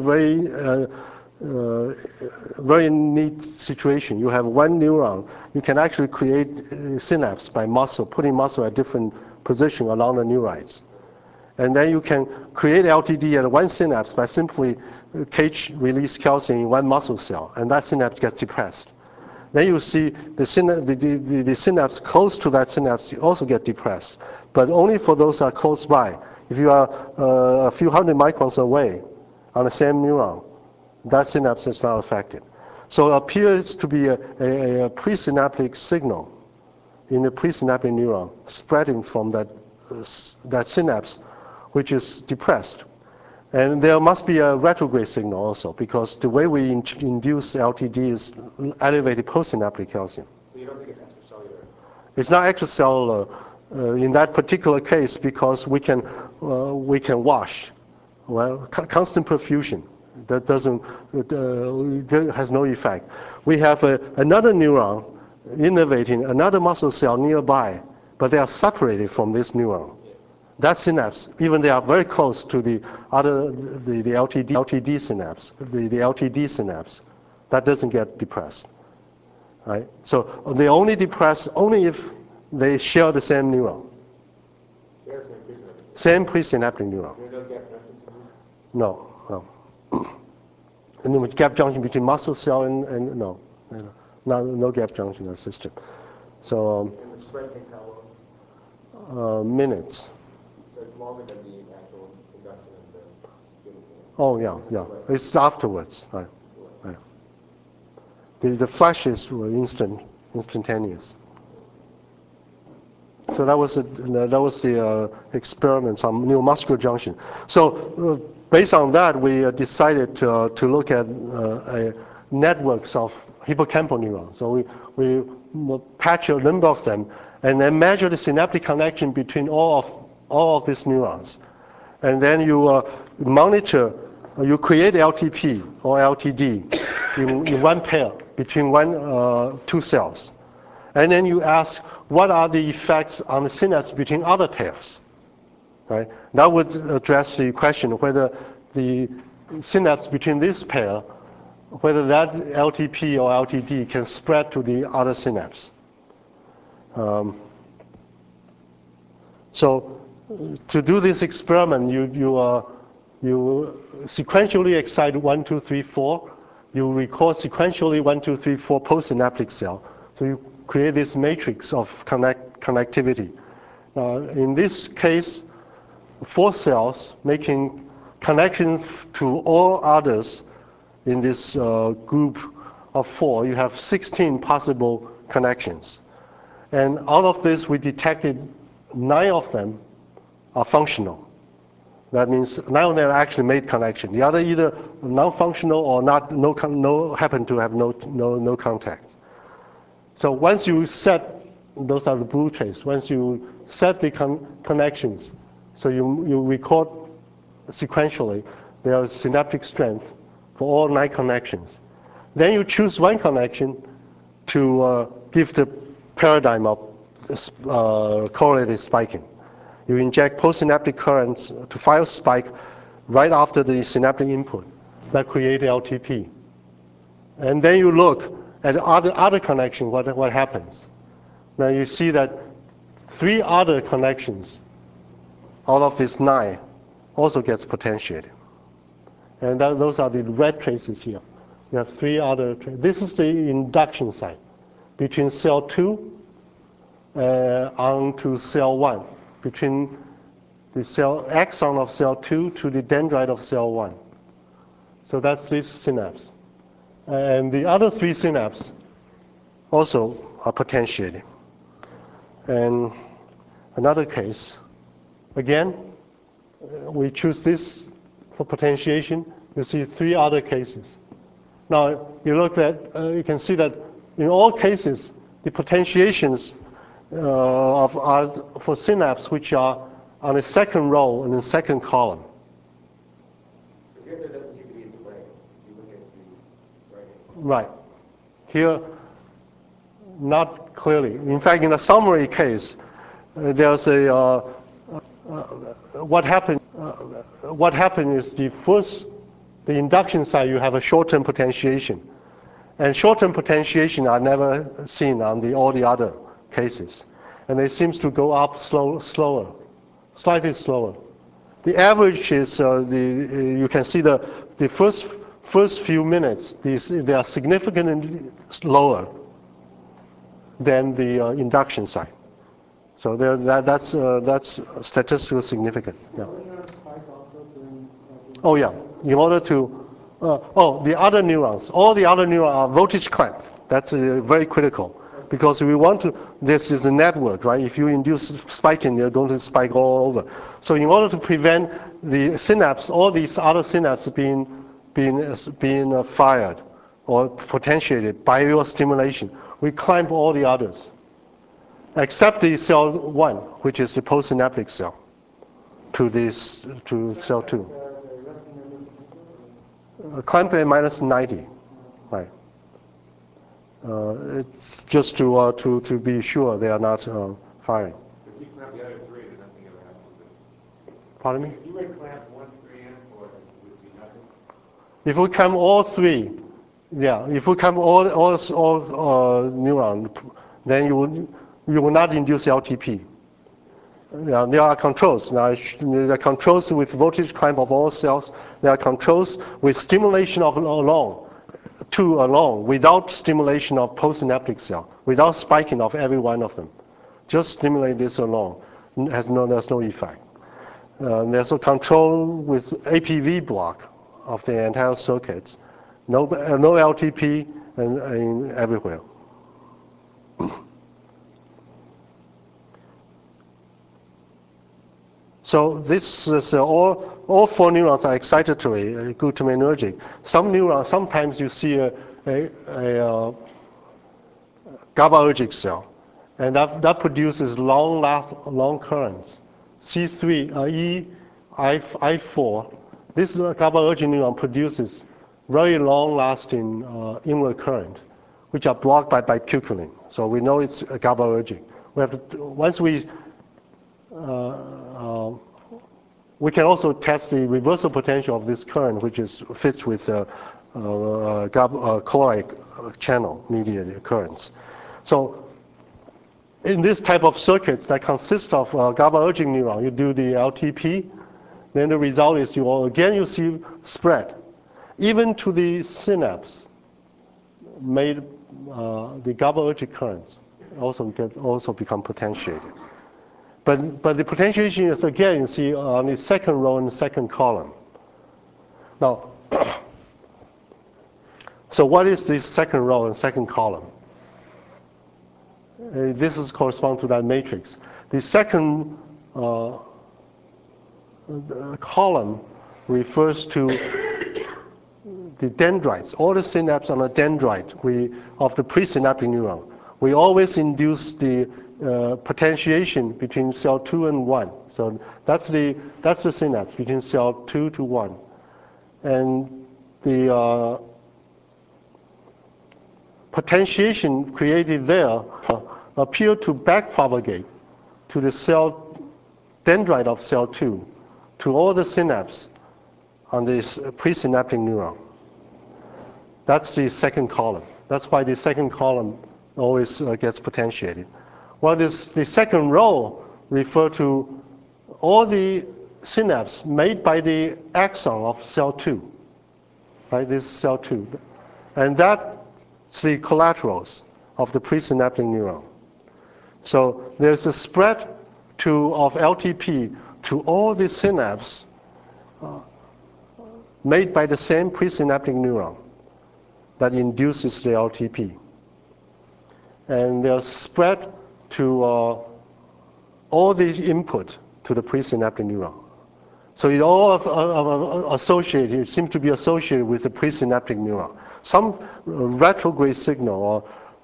very neat situation. You have one neuron. You can actually create synapse by muscle, putting muscle at different position along the neurites, and then you can create LTD at one synapse by simply cage release calcium in one muscle cell, and that synapse gets depressed. Then you see the synapse close to that synapse also get depressed, but only for those that are close by. If you are a few hundred microns away on the same neuron, that synapse is not affected. So it appears to be a presynaptic signal in the presynaptic neuron spreading from that synapse, which is depressed. And there must be a retrograde signal also, because the way we induce LTD is elevated postsynaptic calcium. So you don't think it's extracellular? It's not extracellular in that particular case because we can wash. Well, constant perfusion that that has no effect. We have another neuron innervating another muscle cell nearby, but they are separated from this neuron. That synapse, even they are very close to the LTD synapse, the LTD synapse, that doesn't get depressed, right? So they only depress only if they share the same neuron. Same presynaptic neuron. No. And then with gap junction between muscle cell and no gap junction in the system. So And the spread takes how long? minutes. So it's longer than the actual induction of the giving. Oh yeah. It's afterwards. Right. The flashes were instantaneous. So that was the experiments on neuromuscular junction. So based on that, we decided to look at networks of hippocampal neurons. So we patch a number of them and then measure the synaptic connection between all of these neurons. And then you monitor, you create LTP or LTD in one pair between two cells. And then you ask, what are the effects on the synapse between other pairs? Right? That would address the question whether the synapse between this pair, whether that LTP or LTD can spread to the other synapse. So to do this experiment, you sequentially excite 1, 2, 3, 4. You record sequentially 1, 2, 3, 4 postsynaptic cell. So you create this matrix of connectivity. In this case, 4 cells making connections to all others in this group of 4. You have 16 possible connections. And out of this, we detected 9 of them are functional. That means 9 of them actually made connection. The other either non-functional or happen to have no contact. So once you set, those are the blue trace, once you set the connections, so you record sequentially, there is synaptic strength for all 9 connections. Then you choose one connection to give the paradigm of correlated spiking. You inject postsynaptic currents to fire spike right after the synaptic input that create LTP. And then you look at other connection, what happens. Now you see that 3 other connections out of these 9 also gets potentiated. And those are the red traces here. You have 3 other traces. This is the induction site between cell 2 on to cell 1, between the cell axon of cell 2 to the dendrite of cell 1. So that's this synapse. And the other 3 synapses also are potentiated. And another case, again, we choose this for potentiation. You see 3 other cases. Now, you look at, you can see that in all cases, the potentiations are for synapses which are on the second row and the second column. So here there doesn't seem to be a delay. You look at the Right. Here, not clearly. In fact, in the summary case, there's a what happened. What happened is the induction side, you have a short-term potentiation, and short-term potentiation are never seen on all the other cases, and it seems to go up slower, slightly slower. The average is you can see the first few minutes. They are significantly slower than the induction side. So that's statistically significant. Yeah. Oh yeah. In order to the other neurons, all the other neurons are voltage clamped. That's very critical because we want to. This is a network, right? If you induce spiking, you're going to spike all over. So in order to prevent the synapse, all these other synapses being fired or potentiated by your stimulation, we clamp all the others, except the cell 1, which is the postsynaptic cell, to cell 2. Clamp at -90, right? It's just to be sure they are not firing. If you clamp the other 3, then nothing ever happens. Pardon me? If you would clamp 1, 3, and 4, then you would see nothing. If we clamp all 3, yeah. If we clamp all neurons, then you will not induce LTP. Yeah, there are controls. Now, there are controls with voltage clamp of all cells. There are controls with stimulation of alone, without stimulation of postsynaptic cell, without spiking of every one of them. Just stimulate this alone. There's no effect. There's a control with APV block of the entire circuits. No LTP and everywhere. So this is all 4 neurons are excitatory, glutaminergic. Some neurons, sometimes you see a GABAergic cell, and that produces long currents. C3, I4. This GABAergic neuron produces very long-lasting inward current, which are blocked by bipupillin. So we know it's GABAergic. Once we can also test the reversal potential of this current, which fits with chloride channel mediated currents. So in this type of circuits that consist of GABAergic neuron, you do the LTP, then the result is you see spread, even to the synapse. Made the GABAergic currents also become potentiated. But the potentiation is, again, you see on the second row and the second column. Now, so what is this second row and second column? This corresponds to that matrix. The second column refers to the dendrites, all the synapses on the dendrite of the presynaptic neuron. We always induce the potentiation between cell 2 and 1. So that's the synapse between cell 2 to 1. And the potentiation created there appear to backpropagate to the cell dendrite of cell 2, to all the synapses on this presynaptic neuron. That's the second column. That's why the second column always gets potentiated. Well, the second row refer to all the synapse made by the axon of cell 2, right? This is cell 2. And that's the collaterals of the presynaptic neuron. So there's a spread of LTP to all the synapses made by the same presynaptic neuron that induces the LTP. And they're spread to all these input to the presynaptic neuron. So it all associated, it seems to be associated with the presynaptic neuron. Some retrograde signal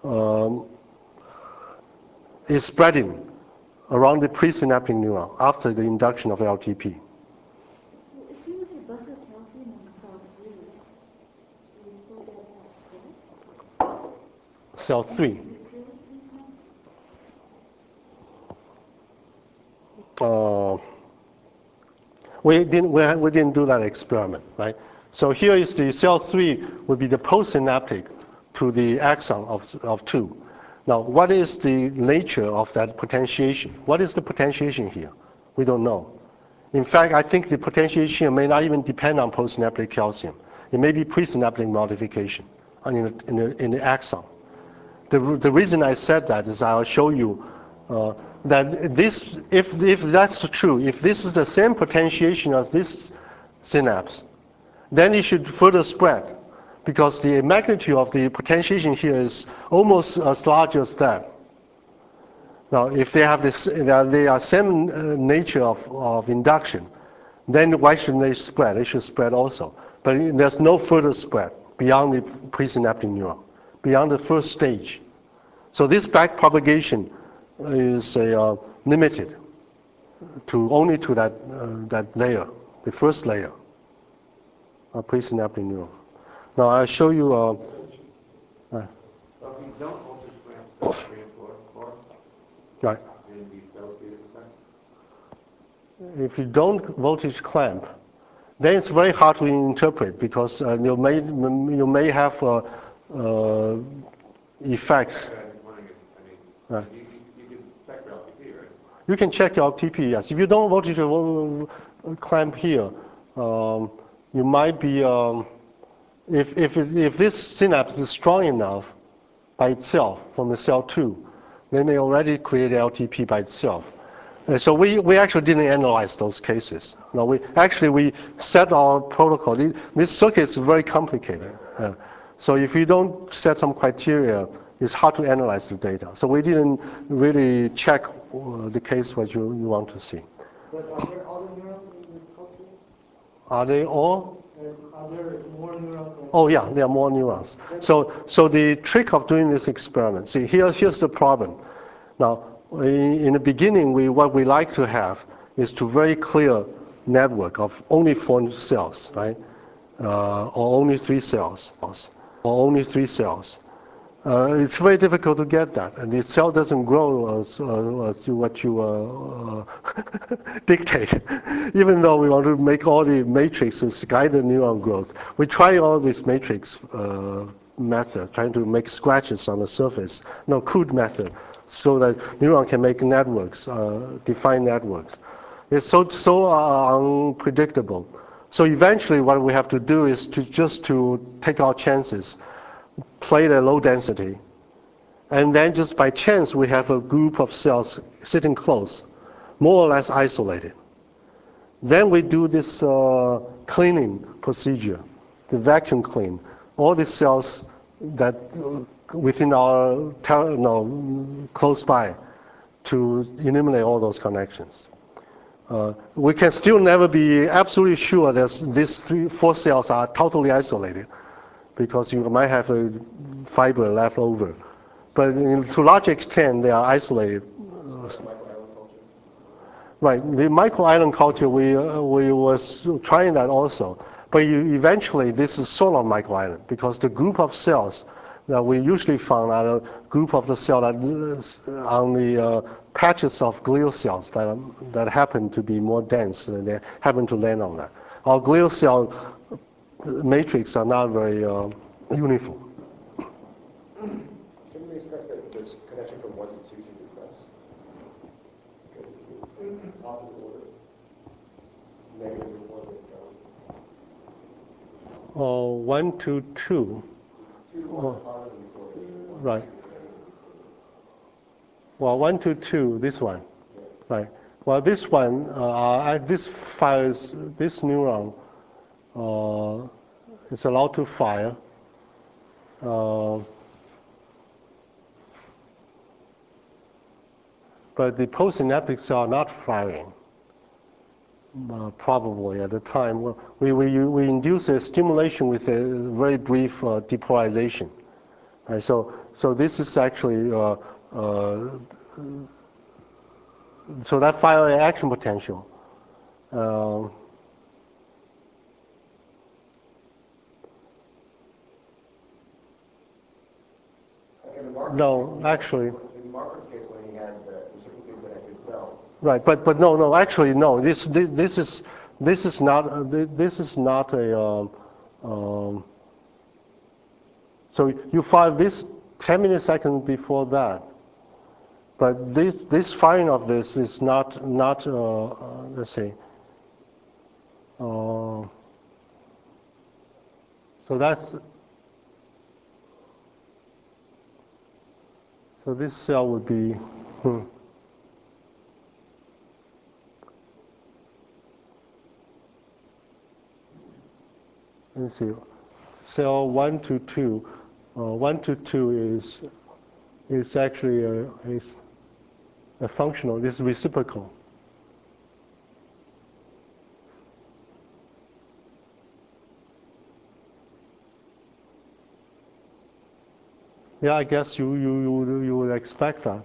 is spreading around the presynaptic neuron after the induction of LTP. So if you give buffer calcium in cell 3, do you still get that spread? Cell 3. Is it purely presynaptic? We didn't do that experiment, right? So here is the cell 3 would be the postsynaptic to the axon of 2. Now, what is the nature of that potentiation? What is the potentiation here? We don't know. In fact, I think the potentiation may not even depend on postsynaptic calcium. It may be presynaptic modification in the axon. The reason I said that is I'll show you that this, if that's true, if this is the same potentiation of this synapse, then it should further spread, because the magnitude of the potentiation here is almost as large as that. Now, if they have this, they are same nature of induction, then why shouldn't they spread? They should spread also. But there's no further spread beyond the presynaptic neuron, beyond the first stage. So this backpropagation is limited to only to that layer, the first layer of presynaptic neuron. Now I'll show you. So if you don't voltage clamp cell 3 and 4, Right. then these cells be effect? If you don't voltage clamp, then it's very hard to interpret, because you may have effects. Right. You can check your LTP, right? You can check your LTP, yes. If you don't voltage clamp here, you might be, if this synapse is strong enough by itself from the cell 2, they may already create LTP by itself. So we actually didn't analyze those cases. No, we set our protocol. This circuit is very complicated. So if you don't set some criteria, it's hard to analyze the data. So we didn't really check the case what you want to see. But are there other neurons in this culture? Are they all? Are there more neurons? Oh yeah, there are more neurons. So the trick of doing this experiment, see here's the problem. Now, in the beginning, what we like to have is to very clear network of only 4 cells, right? Or only 3 cells, or only 3 cells. It's very difficult to get that, and the cell doesn't grow as what you dictate. Even though we want to make all the matrices guide the neuron growth, we try all these matrix methods, trying to make scratches on the surface, crude method, so that neuron can make networks, define networks. It's so unpredictable. So eventually, what we have to do is to take our chances, play at low density, and then just by chance we have a group of cells sitting close, more or less isolated. Then we do this cleaning procedure, the vacuum clean, all the cells that within our close by, to eliminate all those connections. We can still never be absolutely sure that these 4 cells are totally isolated, because you might have a fiber left over. But to a large extent, they are isolated. Right, the microisland culture, we was trying that also. But eventually, this is sort of microisland, because the group of cells that we usually found are a group of the cells that on the patches of glial cells that happen to be more dense, and they happen to land on that. Our glial cell matrix are not very uniform. Shouldn't we expect that this connection from 1 to 2 should be less? Because it's the opposite order. negative before it gets going? 1 to 2. 2 to 1 positive before it gets going. Right. Well, 1 to 2, this one. Right. Well, this one, this fires, this neuron is allowed to fire. But the postsynaptics are not firing, probably at the time. We induce a stimulation with a very brief depolarization. Right, so this is actually, so that fire action potential. No, actually. In Markman's case, when he had reciprocally connected cells. Right, but no, actually no. This is not a. So you fire this 10 milliseconds before that, but this firing of this is not let's say. So that's. So this cell would be. Let's see. Cell 1 to 2. 1 to 2 is actually a functional. This is reciprocal. Yeah, I guess you would expect that.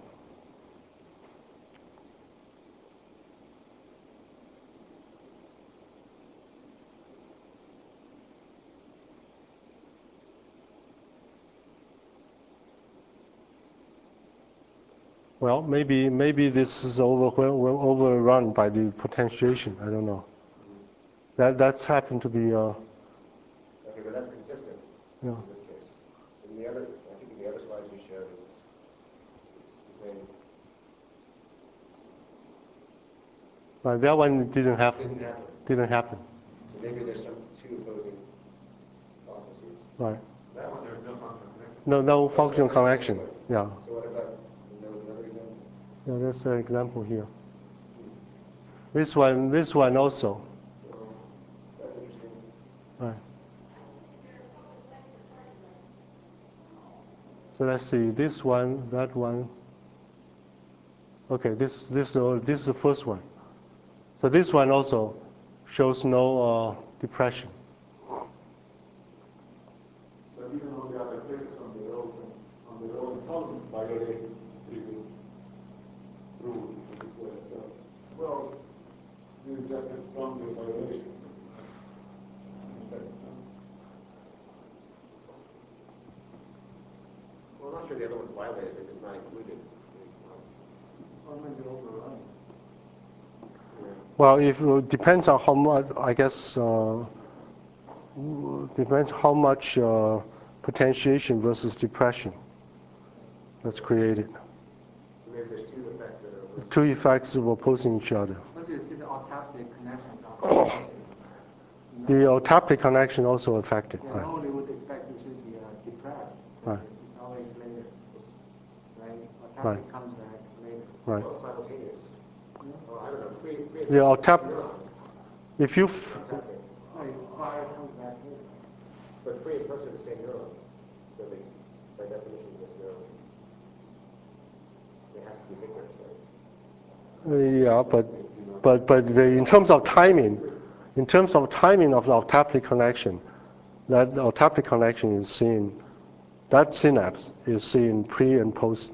Well, maybe this is overrun by the potentiation. I don't know. That's happened to be. Okay, but that's consistent Yeah. in this case. In the other, I think in the other slides you showed, it was the same. Right, that one didn't happen. Didn't happen. Didn't happen. So maybe there's some two opposing processes. Right. That one, there's no functional connection. No functional connection. Yeah. So what about, there was another example? Yeah, that's an example here. This one also. That's interesting. Right. So let's see, this one, that one. Okay, this is the first one. So this one also shows no depression. But even on the other cases, on the old column, violate previous rule. Well, this is just a stronger violation. Well, I'm not sure the other one's violated, they're just not included. Or maybe overrun. Well, if it depends on how much, I guess, depends how much potentiation versus depression that's created. So maybe there's two effects that are. Two effects of opposing each other. What is the autoptic connection? The autoptic connection also affected. Yeah, Right. normally would expect which is depressed. Right. It's always later. Right? Autoptic Right. comes back later. Right. Well, simultaneous. Well, I don't know. The if you Like fire comes back later. But pre and post are the same neuron. So they, by definition, there's no. It has to be sequence, right? yeah, but in terms of timing of the autoptic connection, that autoptic connection is seen, that synapse is seen pre and post.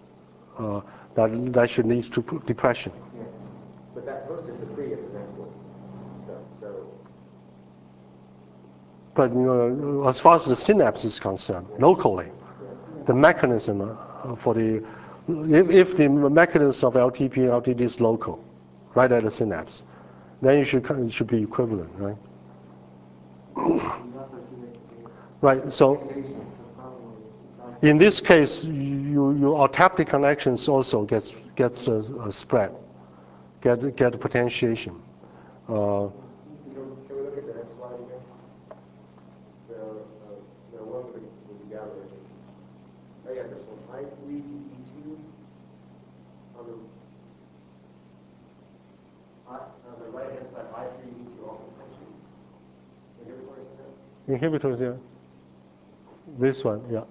That should lead to depression. Yeah. But that post is the pre of the next one. So But as far as the synapse is concerned, locally, the mechanism for the if the mechanism of LTP and LTD is local, right at the synapse, then it should be equivalent, right? You also see that Right. So the problem is in this case, your autoptic connections also gets spread, get potentiation. Can we look at the next slide again? So, the one with the GABA agent. Oh yeah, this one, I3 to E2 on the right-hand side, I3 to E2 all potentials. Inhibitory synapse? Inhibitors, yeah. This one, yeah.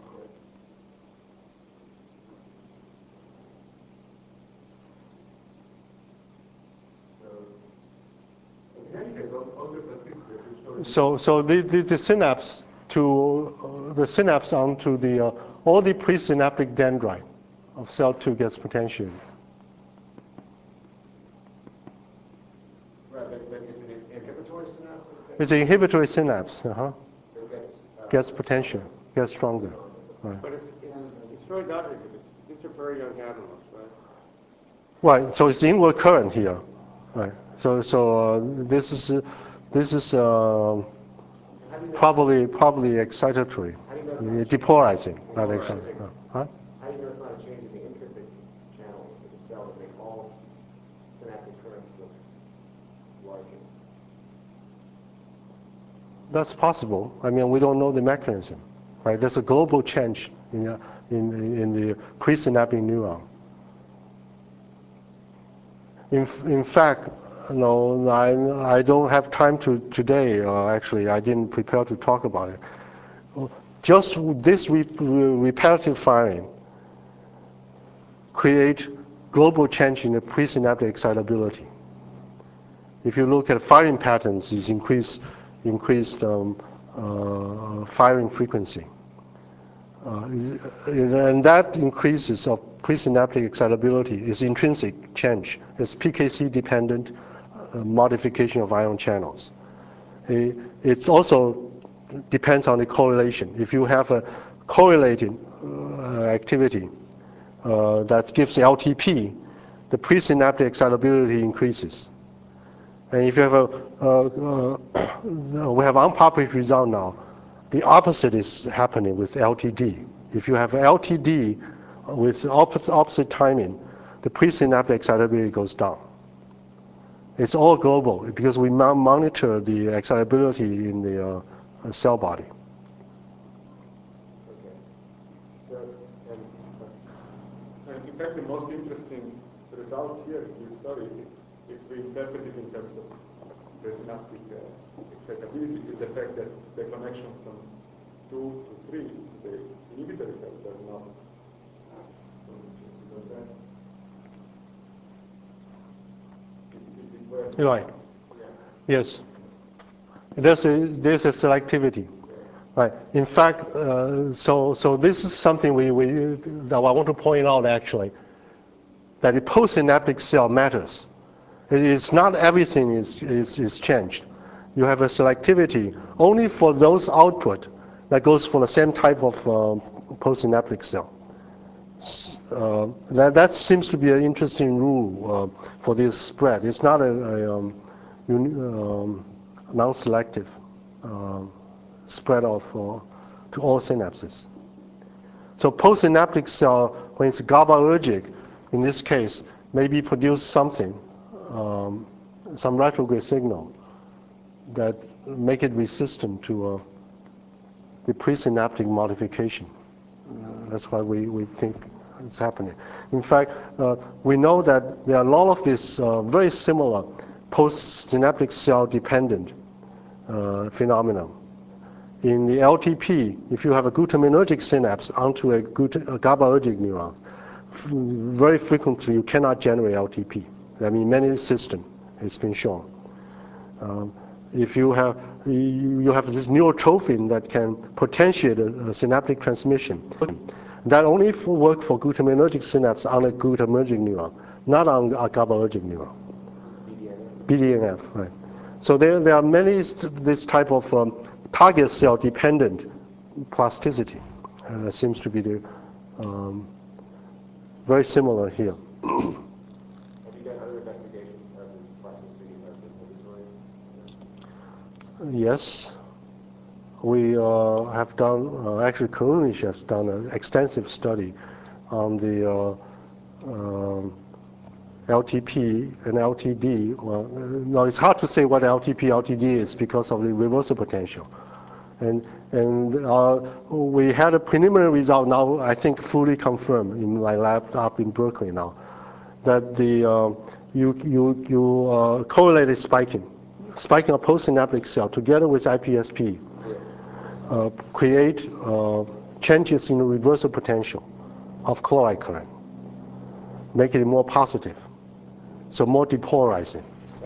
So the synapse to the synapse onto the all the presynaptic dendrite of cell 2 gets potentiated. Right, but it's an inhibitory synapse? It's an inhibitory synapse. That Gets potential, gets stronger. Right. But it's really not inhibited. These are very young animals, right? Right. So it's inward current here. Right. So this is probably excitatory, depolarizing, not excitatory. Huh? How do you know it's not a change in the intrinsic channels of the cell that make all synaptic currents look larger? That's possible. I mean, we don't know the mechanism, right? There's a global change in the presynaptic neuron. In fact, no, I don't have time to today. Actually, I didn't prepare to talk about it. Just this repetitive firing create global change in the presynaptic excitability. If you look at firing patterns, it's increased firing frequency. And that increases of presynaptic excitability is intrinsic change. It's PKC dependent modification of ion channels. It's also depends on the correlation. If you have a correlated activity that gives LTP, the presynaptic excitability increases. And if you have we have unpublished result now, the opposite is happening with LTD. If you have LTD with opposite timing, the presynaptic excitability goes down. It's all global because we monitor the excitability in the cell body. Okay. So, And in fact, the most interesting result here in this study, if we interpret it in terms of presynaptic excitability, is the fact that the connection from 2 to 3, the inhibitory cells, does not. Right. Yes. There's a selectivity. Right. In fact, so this is something that I want to point out actually, that the postsynaptic cell matters. It's not everything is changed. You have a selectivity only for those output that goes for the same type of postsynaptic cell. That seems to be an interesting rule for this spread. It's not a non-selective spread of to all synapses. So postsynaptic cell, when it's GABAergic, in this case, maybe produce something, some retrograde signal that make it resistant to the presynaptic modification. That's why we think it's happening. In fact, we know that there are a lot of these very similar postsynaptic cell dependent phenomena. In the LTP, if you have a glutaminergic synapse onto a GABAergic neuron, very frequently you cannot generate LTP. I mean, many systems, it's been shown. If you have this neurotrophin that can potentiate a synaptic transmission, that only work for glutaminergic synapse on a glutaminergic neuron, not on a GABAergic neuron. BDNF, right? So there are many this type of target cell dependent plasticity. Seems to be the very similar here. have you done other investigations of the plasticity of the inhibitory? Yes, we have done, actually Karunish has done an extensive study on the LTP and LTD. Well, no, it's hard to say what LTP, LTD is because of the reversal potential. And we had a preliminary result now, I think fully confirmed in my lab up in Berkeley now, that the you correlated spiking of postsynaptic cell together with iPSP create changes in the reversal potential of chloride current, make it more positive, so more depolarizing.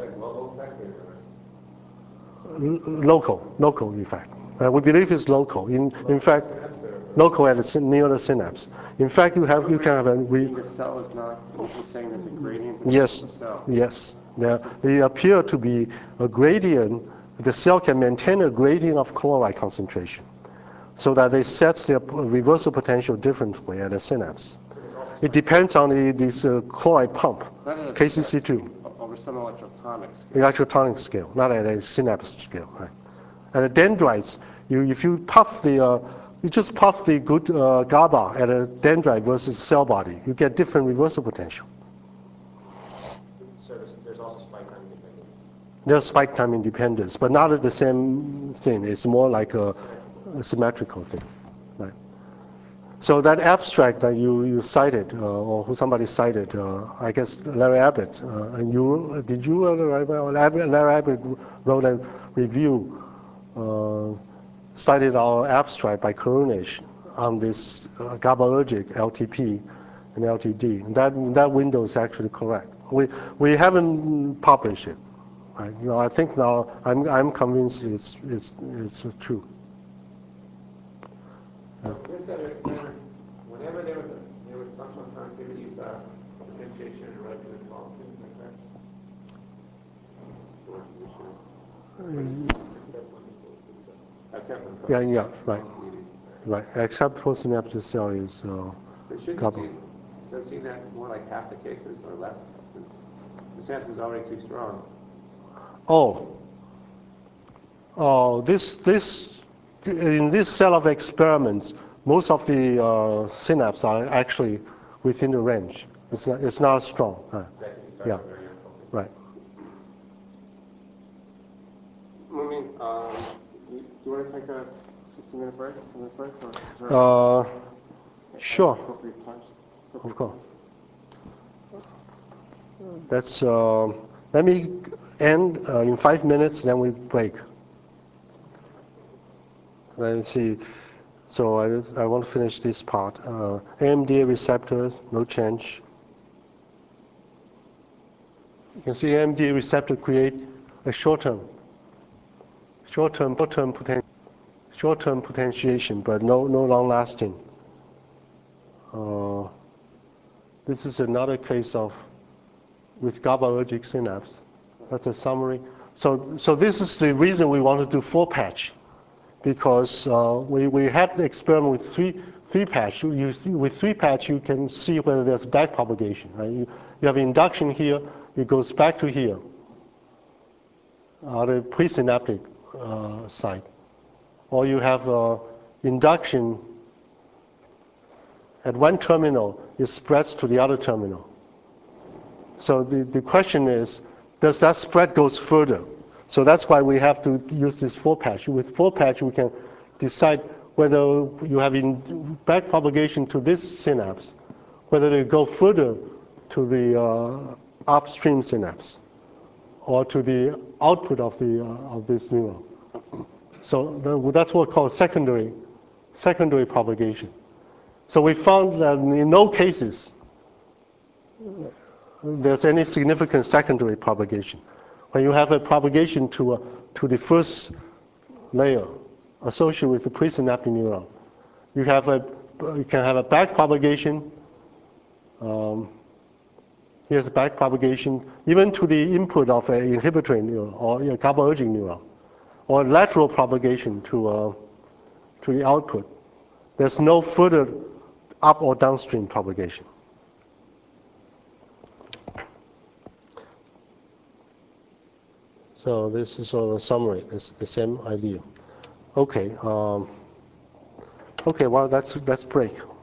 Local effect. We believe it's local. In fact, local at near the synapse. In fact, you can have a. The cell is not. You're saying there's a gradient. Yes. The cell. Yes. They appear to be a gradient. The cell can maintain a gradient of chloride concentration, so that they set the reversal potential differently at the synapse. It depends on this chloride pump, KCC2. Over some electrotonic scale. Electrotonic scale, not at a synapse scale. Right? At the dendrites, if you puff the, you just puff the good GABA at a dendrite versus cell body, you get different reversal potential. So there's also spike time independence. There's spike time independence, but not the same thing. It's more like a symmetrical thing. Right? So that abstract that you cited, or who somebody cited, I guess Larry Abbott, and you, did you, Larry Abbott wrote a review, cited our abstract by Karunish on this GABAergic LTP and LTD. That window is actually correct. We haven't published it. Right? You know, I think now I'm convinced it's true. This set of experiments, whenever there was functional connectivity, you saw differentiation and relative equality. Yeah, right. Except postsynaptic cell is couple. So see that more like half the cases or less, since the synapse is already too strong. This in this set of experiments, most of the synapse are actually within the range. It's not strong. Yeah, right. I mean, do you want to take a 15-minute break? Sure. Of course. That's. Let me end in 5 minutes, then we break. Let's see. So I want to finish this part. AMDA receptors, no change. You can see AMDA receptor create a short-term potentiation, but no long-lasting. This is another case with GABAergic synapse. That's a summary. So this is the reason we want to do 4-patch, because we had the experiment with three patch. With 3-patch, you can see whether there's back propagation. Right? You have induction here, it goes back to here, the presynaptic site, or you have induction at one terminal, it spreads to the other terminal. So the question is, does that spread goes further? So that's why we have to use this 4-patch. With 4-patch, we can decide whether you have back propagation to this synapse, whether they go further to the upstream synapse, or to the output of this neuron. So that's what's called secondary propagation. So we found that in no cases there's any significant secondary propagation. When you have a propagation to the first layer associated with the presynaptic neuron, you can have a back propagation. Here's a back propagation even to the input of an inhibitory neuron or a GABAergic neuron, or lateral propagation to the output. There's no further up or downstream propagation. So this is sort of a summary. It's the same idea. Okay. Okay. Well, let's break.